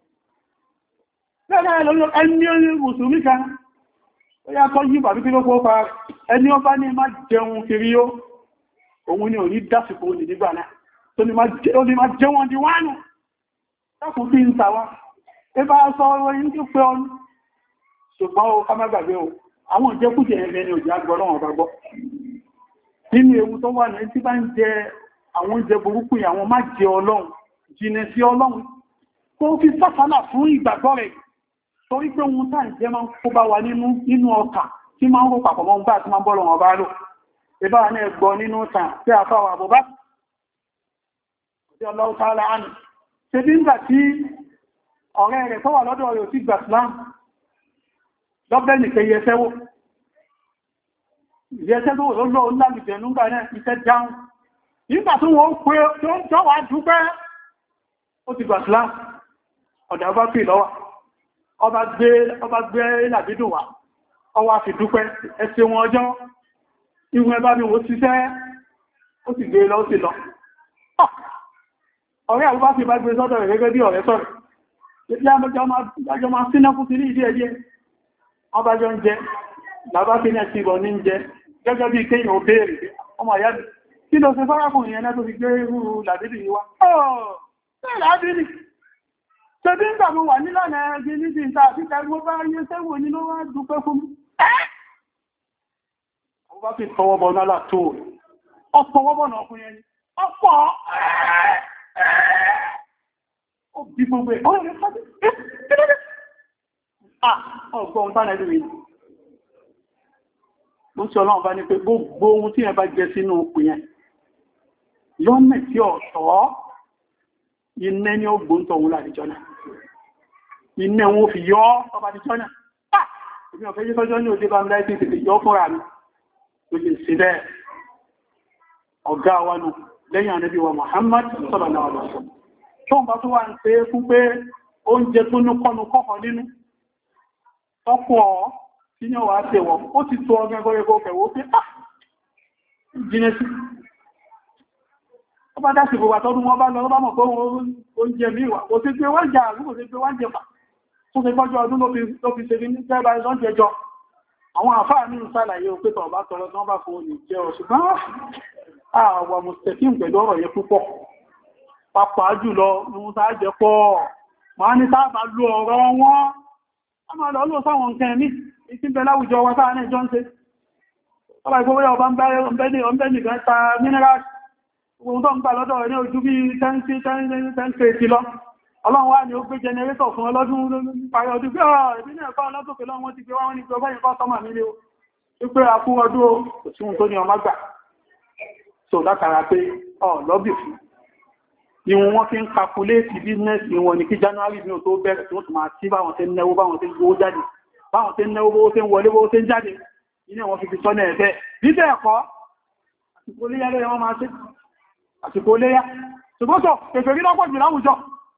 A: ẹni mùsùlùmí kan ó yá kọ́ yí bàbí kí ló kó pa ẹni ọba ní má jẹun kiri yó òun ni ò ní dásìkò ní nígbà náà tó ní má jẹun di wánù tákùn tí ń tàwá ẹbá sọ ọwọ́ yìí tí pé ọnù ṣùgbọ́n ó ká má gbàgbé o àwọn ìjẹkújẹ ẹ̀mẹ́ ni òjì àgbọ́ lọ́wọ́ bá gbọ́ nínú ewu tó wà ní tí bá ń jẹ àwọn oúnjẹ burúkú àwọn má jẹ ọlọ́run jìnà sí ọlọ́run kó fi sásálà fún ìgbàgbọ́ rẹ̀ torí pé ohun tá ìjẹ́ máa ń kó bá wa nínú ọkà tí máa ń rò pàpọ̀ mọ́ bá tí máa ń bọ́ lọ́wọ́ bá lò ìbá ní ẹgbọ́ nínú tàn tí a fáwà àbúbá tí ọlọ́run tààlà ánì ṣe bí ń gbà tí ọ̀rẹ́ rẹ̀ tó wà lọ́dọ̀ rẹ̀ tí gbà Islam lọ́bẹ̀ nìkẹ́ yẹsẹ́wó ìyẹsẹ́ tó wọ́n lọ́ ńlá nígbà náà iṣẹ́ dáhùn nígbà tó wọ́n pé tó wà dúpẹ́ ó ti gbà Islam ọ̀dà bá pè lọ́wọ́ ọba gbé làbídùn wá ọwá fi dúpẹ́ ẹsẹ̀ wọn ọjọ́ ìwọ̀n ẹbá mi wò síṣẹ́ ó sì gbé lọ sí lọ ọ̀rẹ́ àbúbá fi bá gbé sọ́dọ̀ rẹ̀ gẹ́gẹ́ bí ọ̀rẹ́ sọ̀rọ̀ lájọ máa sínú fún sí ní ìdí ẹ̀dí ọba jọ ń jẹ lábá fi ní ẹ̀sìn ìbọn ní ń jẹ gẹ́gẹ́ bí kéyìn ò béèrè ọmọ ìyá mi kí ló ṣe fárákùnrin yẹn tó fi gbé irú làbídì yìí wá ṣebí ń gbàmù wà nílànà ẹgbẹ́ níbi ìta àfíkà ẹgbẹ́ bá yé sẹ́wò ní ló wá dúpẹ́ fún mi. Ó bá fi tọwọ́bọ̀ náà tó ọpọwọ́bọ̀ náà fún yẹn ọpọ̀ ó bí gbogbo ẹ̀ ọgbọ̀n tánà ẹlú mi. Mo ń sọ ọlọ́run bá ní pé gbogbo ohun tí ẹ bá jẹ sínú òpin yẹn lọ́nà tí ọ̀tọ̀ iná ní ó gbóǹtọ̀ òun láàríjọ́ náà iná wọn fi yọ́ ọba àdíjọ́ náà èmi ọ̀fẹ́ yíkọjọ́ ní òdé bá ń láìsí ìtìtì yọ́ fúnra mi tó lè sí bẹ́ẹ̀ ọ̀gá wa nù lẹ́yìn ànábì wa Muhammad sallallahu alaihi wasallam tó ń bá tó wà ń pé fún pé oúnjẹ tó ní kọ́nu kọ́kọ́ nínú ọkọ̀ tí ní ọwà tẹ̀wọ̀ ó ti tó ọgbẹ́gbẹ́gbẹ́ kẹwọ́ pé jìnà sí ó bá dásìkò wà tọ́dún wọn bá lọ bá mọ̀ pé oúnjẹ míwà kò sí pé wọ́n jà àrùn kò sí pé wọ́n jẹ pà tó fi gbọ́jọ́ ọdún ló fi ṣe ní jẹ́bà ìlọ́jẹjọ́ àwọn àfáà ní ìsàlàyé òpétọ̀ bá tọrọ tán bá fún òní jẹ́ ọ̀ṣùgbọ́n àwọn mùsùlùmí pẹ̀lú ọ̀rọ̀ yẹ púpọ̀ pàápàá jùlọ ohun tá jẹ pọ̀ máa ní sáàbà lú ọ̀rọ̀ wọn a máa lọ lọ sáwọn nǹkan ẹ̀mí ìsìn bẹ láwùjọ wa sáà náà jọ ń ṣe ọba ìgbówó ọba ń bẹ́ nìkan ta mineral ohun tó ń gbà lọ́dọ̀ rẹ̀ ní ojú bí 10 lọ ọlọ́run wá ní ó gbé jẹnẹrétọ̀ fún ọlọ́dún parí ọdún pé ìbínú ẹ̀kọ́ ọlọ́dún lọ́wọ́n ti gbé wọ́n ní pé ọgbẹ́yìn kọ́ sọ́mà nílé o wípé àkú ọdún òsùn tó ní ọmọ gbà so látara pé lọ́bì fún ìwọ̀n wọn fi ń calculate business wọn ní kí January ní tó bẹ̀rẹ̀ tí wọ́n tún máa tí báwọn tẹ́ náwó báwọn tẹ́ gbówó jáde báwọn tẹ́ náwó bó tẹ́ wọlé bó tẹ́ jáde ilé wọn fi sọ́nà ẹ̀fẹ́ bíbẹ̀ ẹ̀kọ́ àsìkò léyá lẹ́yẹ wọ́n máa ṣe àsìkò léyá ṣùgbọ́sọ̀ kèfèrí lọ́pọ̀ jù láwùjọ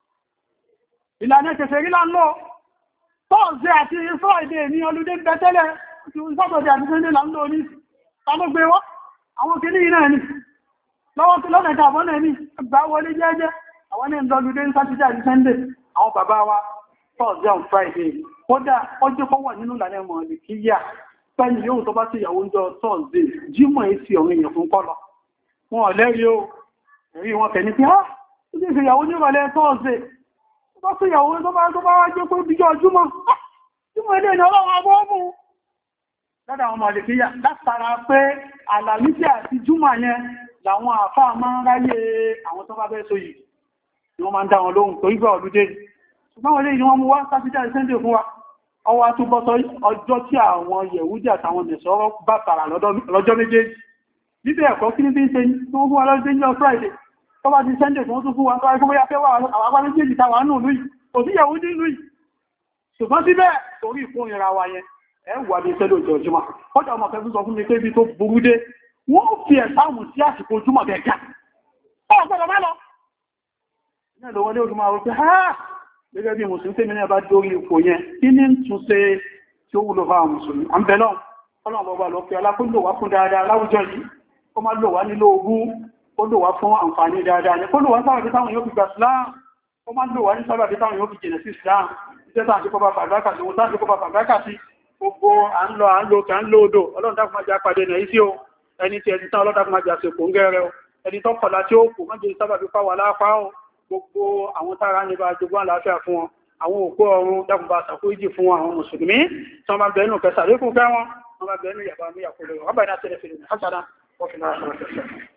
A: ìlànà kèfèrí là ń lò Thursday àti Friday ní olùdé bẹ́tẹ́lẹ̀ Saturday àti Sunday là ń lò ní tàbí wọ́n àwọn kìí náà ni lọ́wọ́ tí lọ́nà ìtàbọ̀ náà ní gbà wọlé jẹ́jẹ́ àwọn ní ìdọ́lùdé ń Saturday àti Sunday àwọn bàbá wa Thursday and Friday kódà ọjọ́ kọwọ̀ nínú ìlànà ẹmọ̀ ìkíyà pẹ́ni yóò tó bá sí ìyàwó ń jọ Thursday jímọ̀ èsì ọ̀rọ̀ èèyàn fún kọ́lọ̀ wọn ọ̀lẹ́rí o rí wọn kẹ́ ní pé á tó dé ìyàwó ní ìrọ̀lẹ́ Thursday tó bá sí ìyàwó tó bá wá jẹ́ pé bíjọ́ jímọ̀ ilé ìní ọlọ́run abọ́ọ̀mù lọ́dà àwọn mọ̀lẹ̀kíyà látara pé àlàmísì àti júmọ̀ yẹn làwọn àfáà máa ń ráyè àwọn tó bá bẹ́ sóyìí ni wọ́n máa ń dá wọn lóhùn tó ìgbà ọdúdé ṣùgbọ́n wọlé ni wọ́n mú wá Saturday Sunday fún wa ọwọ́ àtúbọ́sọ ọjọ́ tí àwọn Yẹ̀húdí àtàwọn Nẹ̀sọ́rọ́ bá tààrà lọ́jọ́ méjèèjì bíbẹ̀ ẹ̀kọ́ kí ní bí ń ṣe tó fún wa lọ́jọ́ ní Friday tó bá ti Sunday tó tún fún wa tó wáyé fẹ́ wà àwọn apá méjèèjì tàwà nù lùí kò sí Yẹ̀húdí lùí ṣùgbọ́n síbẹ̀ torí ìfún ìra wa yẹn ẹ wà ní ìṣẹ́lẹ̀ òjò ọjọ́mà kọjá ọmọ kẹfún sọ fún mi pé ibi tó burú dé wọ́n fi ẹ̀sáàmù sí àsìkò ojúmọ̀ gẹ̀ẹ́gà ọ̀pọ̀lọ̀ má lọ ní ẹ̀lọ́wọ́ lé ojúmọ̀ àwọn pé ha gẹ́gẹ́ bí mùsùlùmí tèmi náà bá dórí ipò yẹn kí ní tún ṣe tí ó wúlò fáwọn mùsùlùmí à ń bẹ lọ́n ọlọ́run ọba lọ fi alákòólò wá fún dáadáa láwùjọ yìí ó má lò wá nílò ogún ó lò wá fún àǹfààní dáadáa ní kó lò wá sábàbí táwọn yóò fi gbà Islam ó má lò wá ní sábàbí táwọn yóò fi jìnà sí Islam iṣẹ́ tàà sí kọba fàgbákà sí wọ́n tàà sí kọba fàgbákà sí gbogbo à ń lò kà ń lò odò ọlọ́run dákùn máa jẹ́ apàdé nà isi o ẹni tí ẹni tán ọlọ́run dákùn máa jẹ́ àṣepò ń gẹ́rẹ́ o ẹni tó kọ̀lá tí ó kù má jẹ́ sábàbí fáwà lápá o gbogbo àwọn tára ní bá jogún àlàáfíà fún wọn àwọn òkú ọrún dákùn bá ṣàkójì fún àwọn mùsùlùmí tí wọ́n bá bẹ̀ẹ́nù kẹsàlékún fẹ́ wọn wọ́n bá bẹ̀ẹ́nù yàbá mú yàkó lọ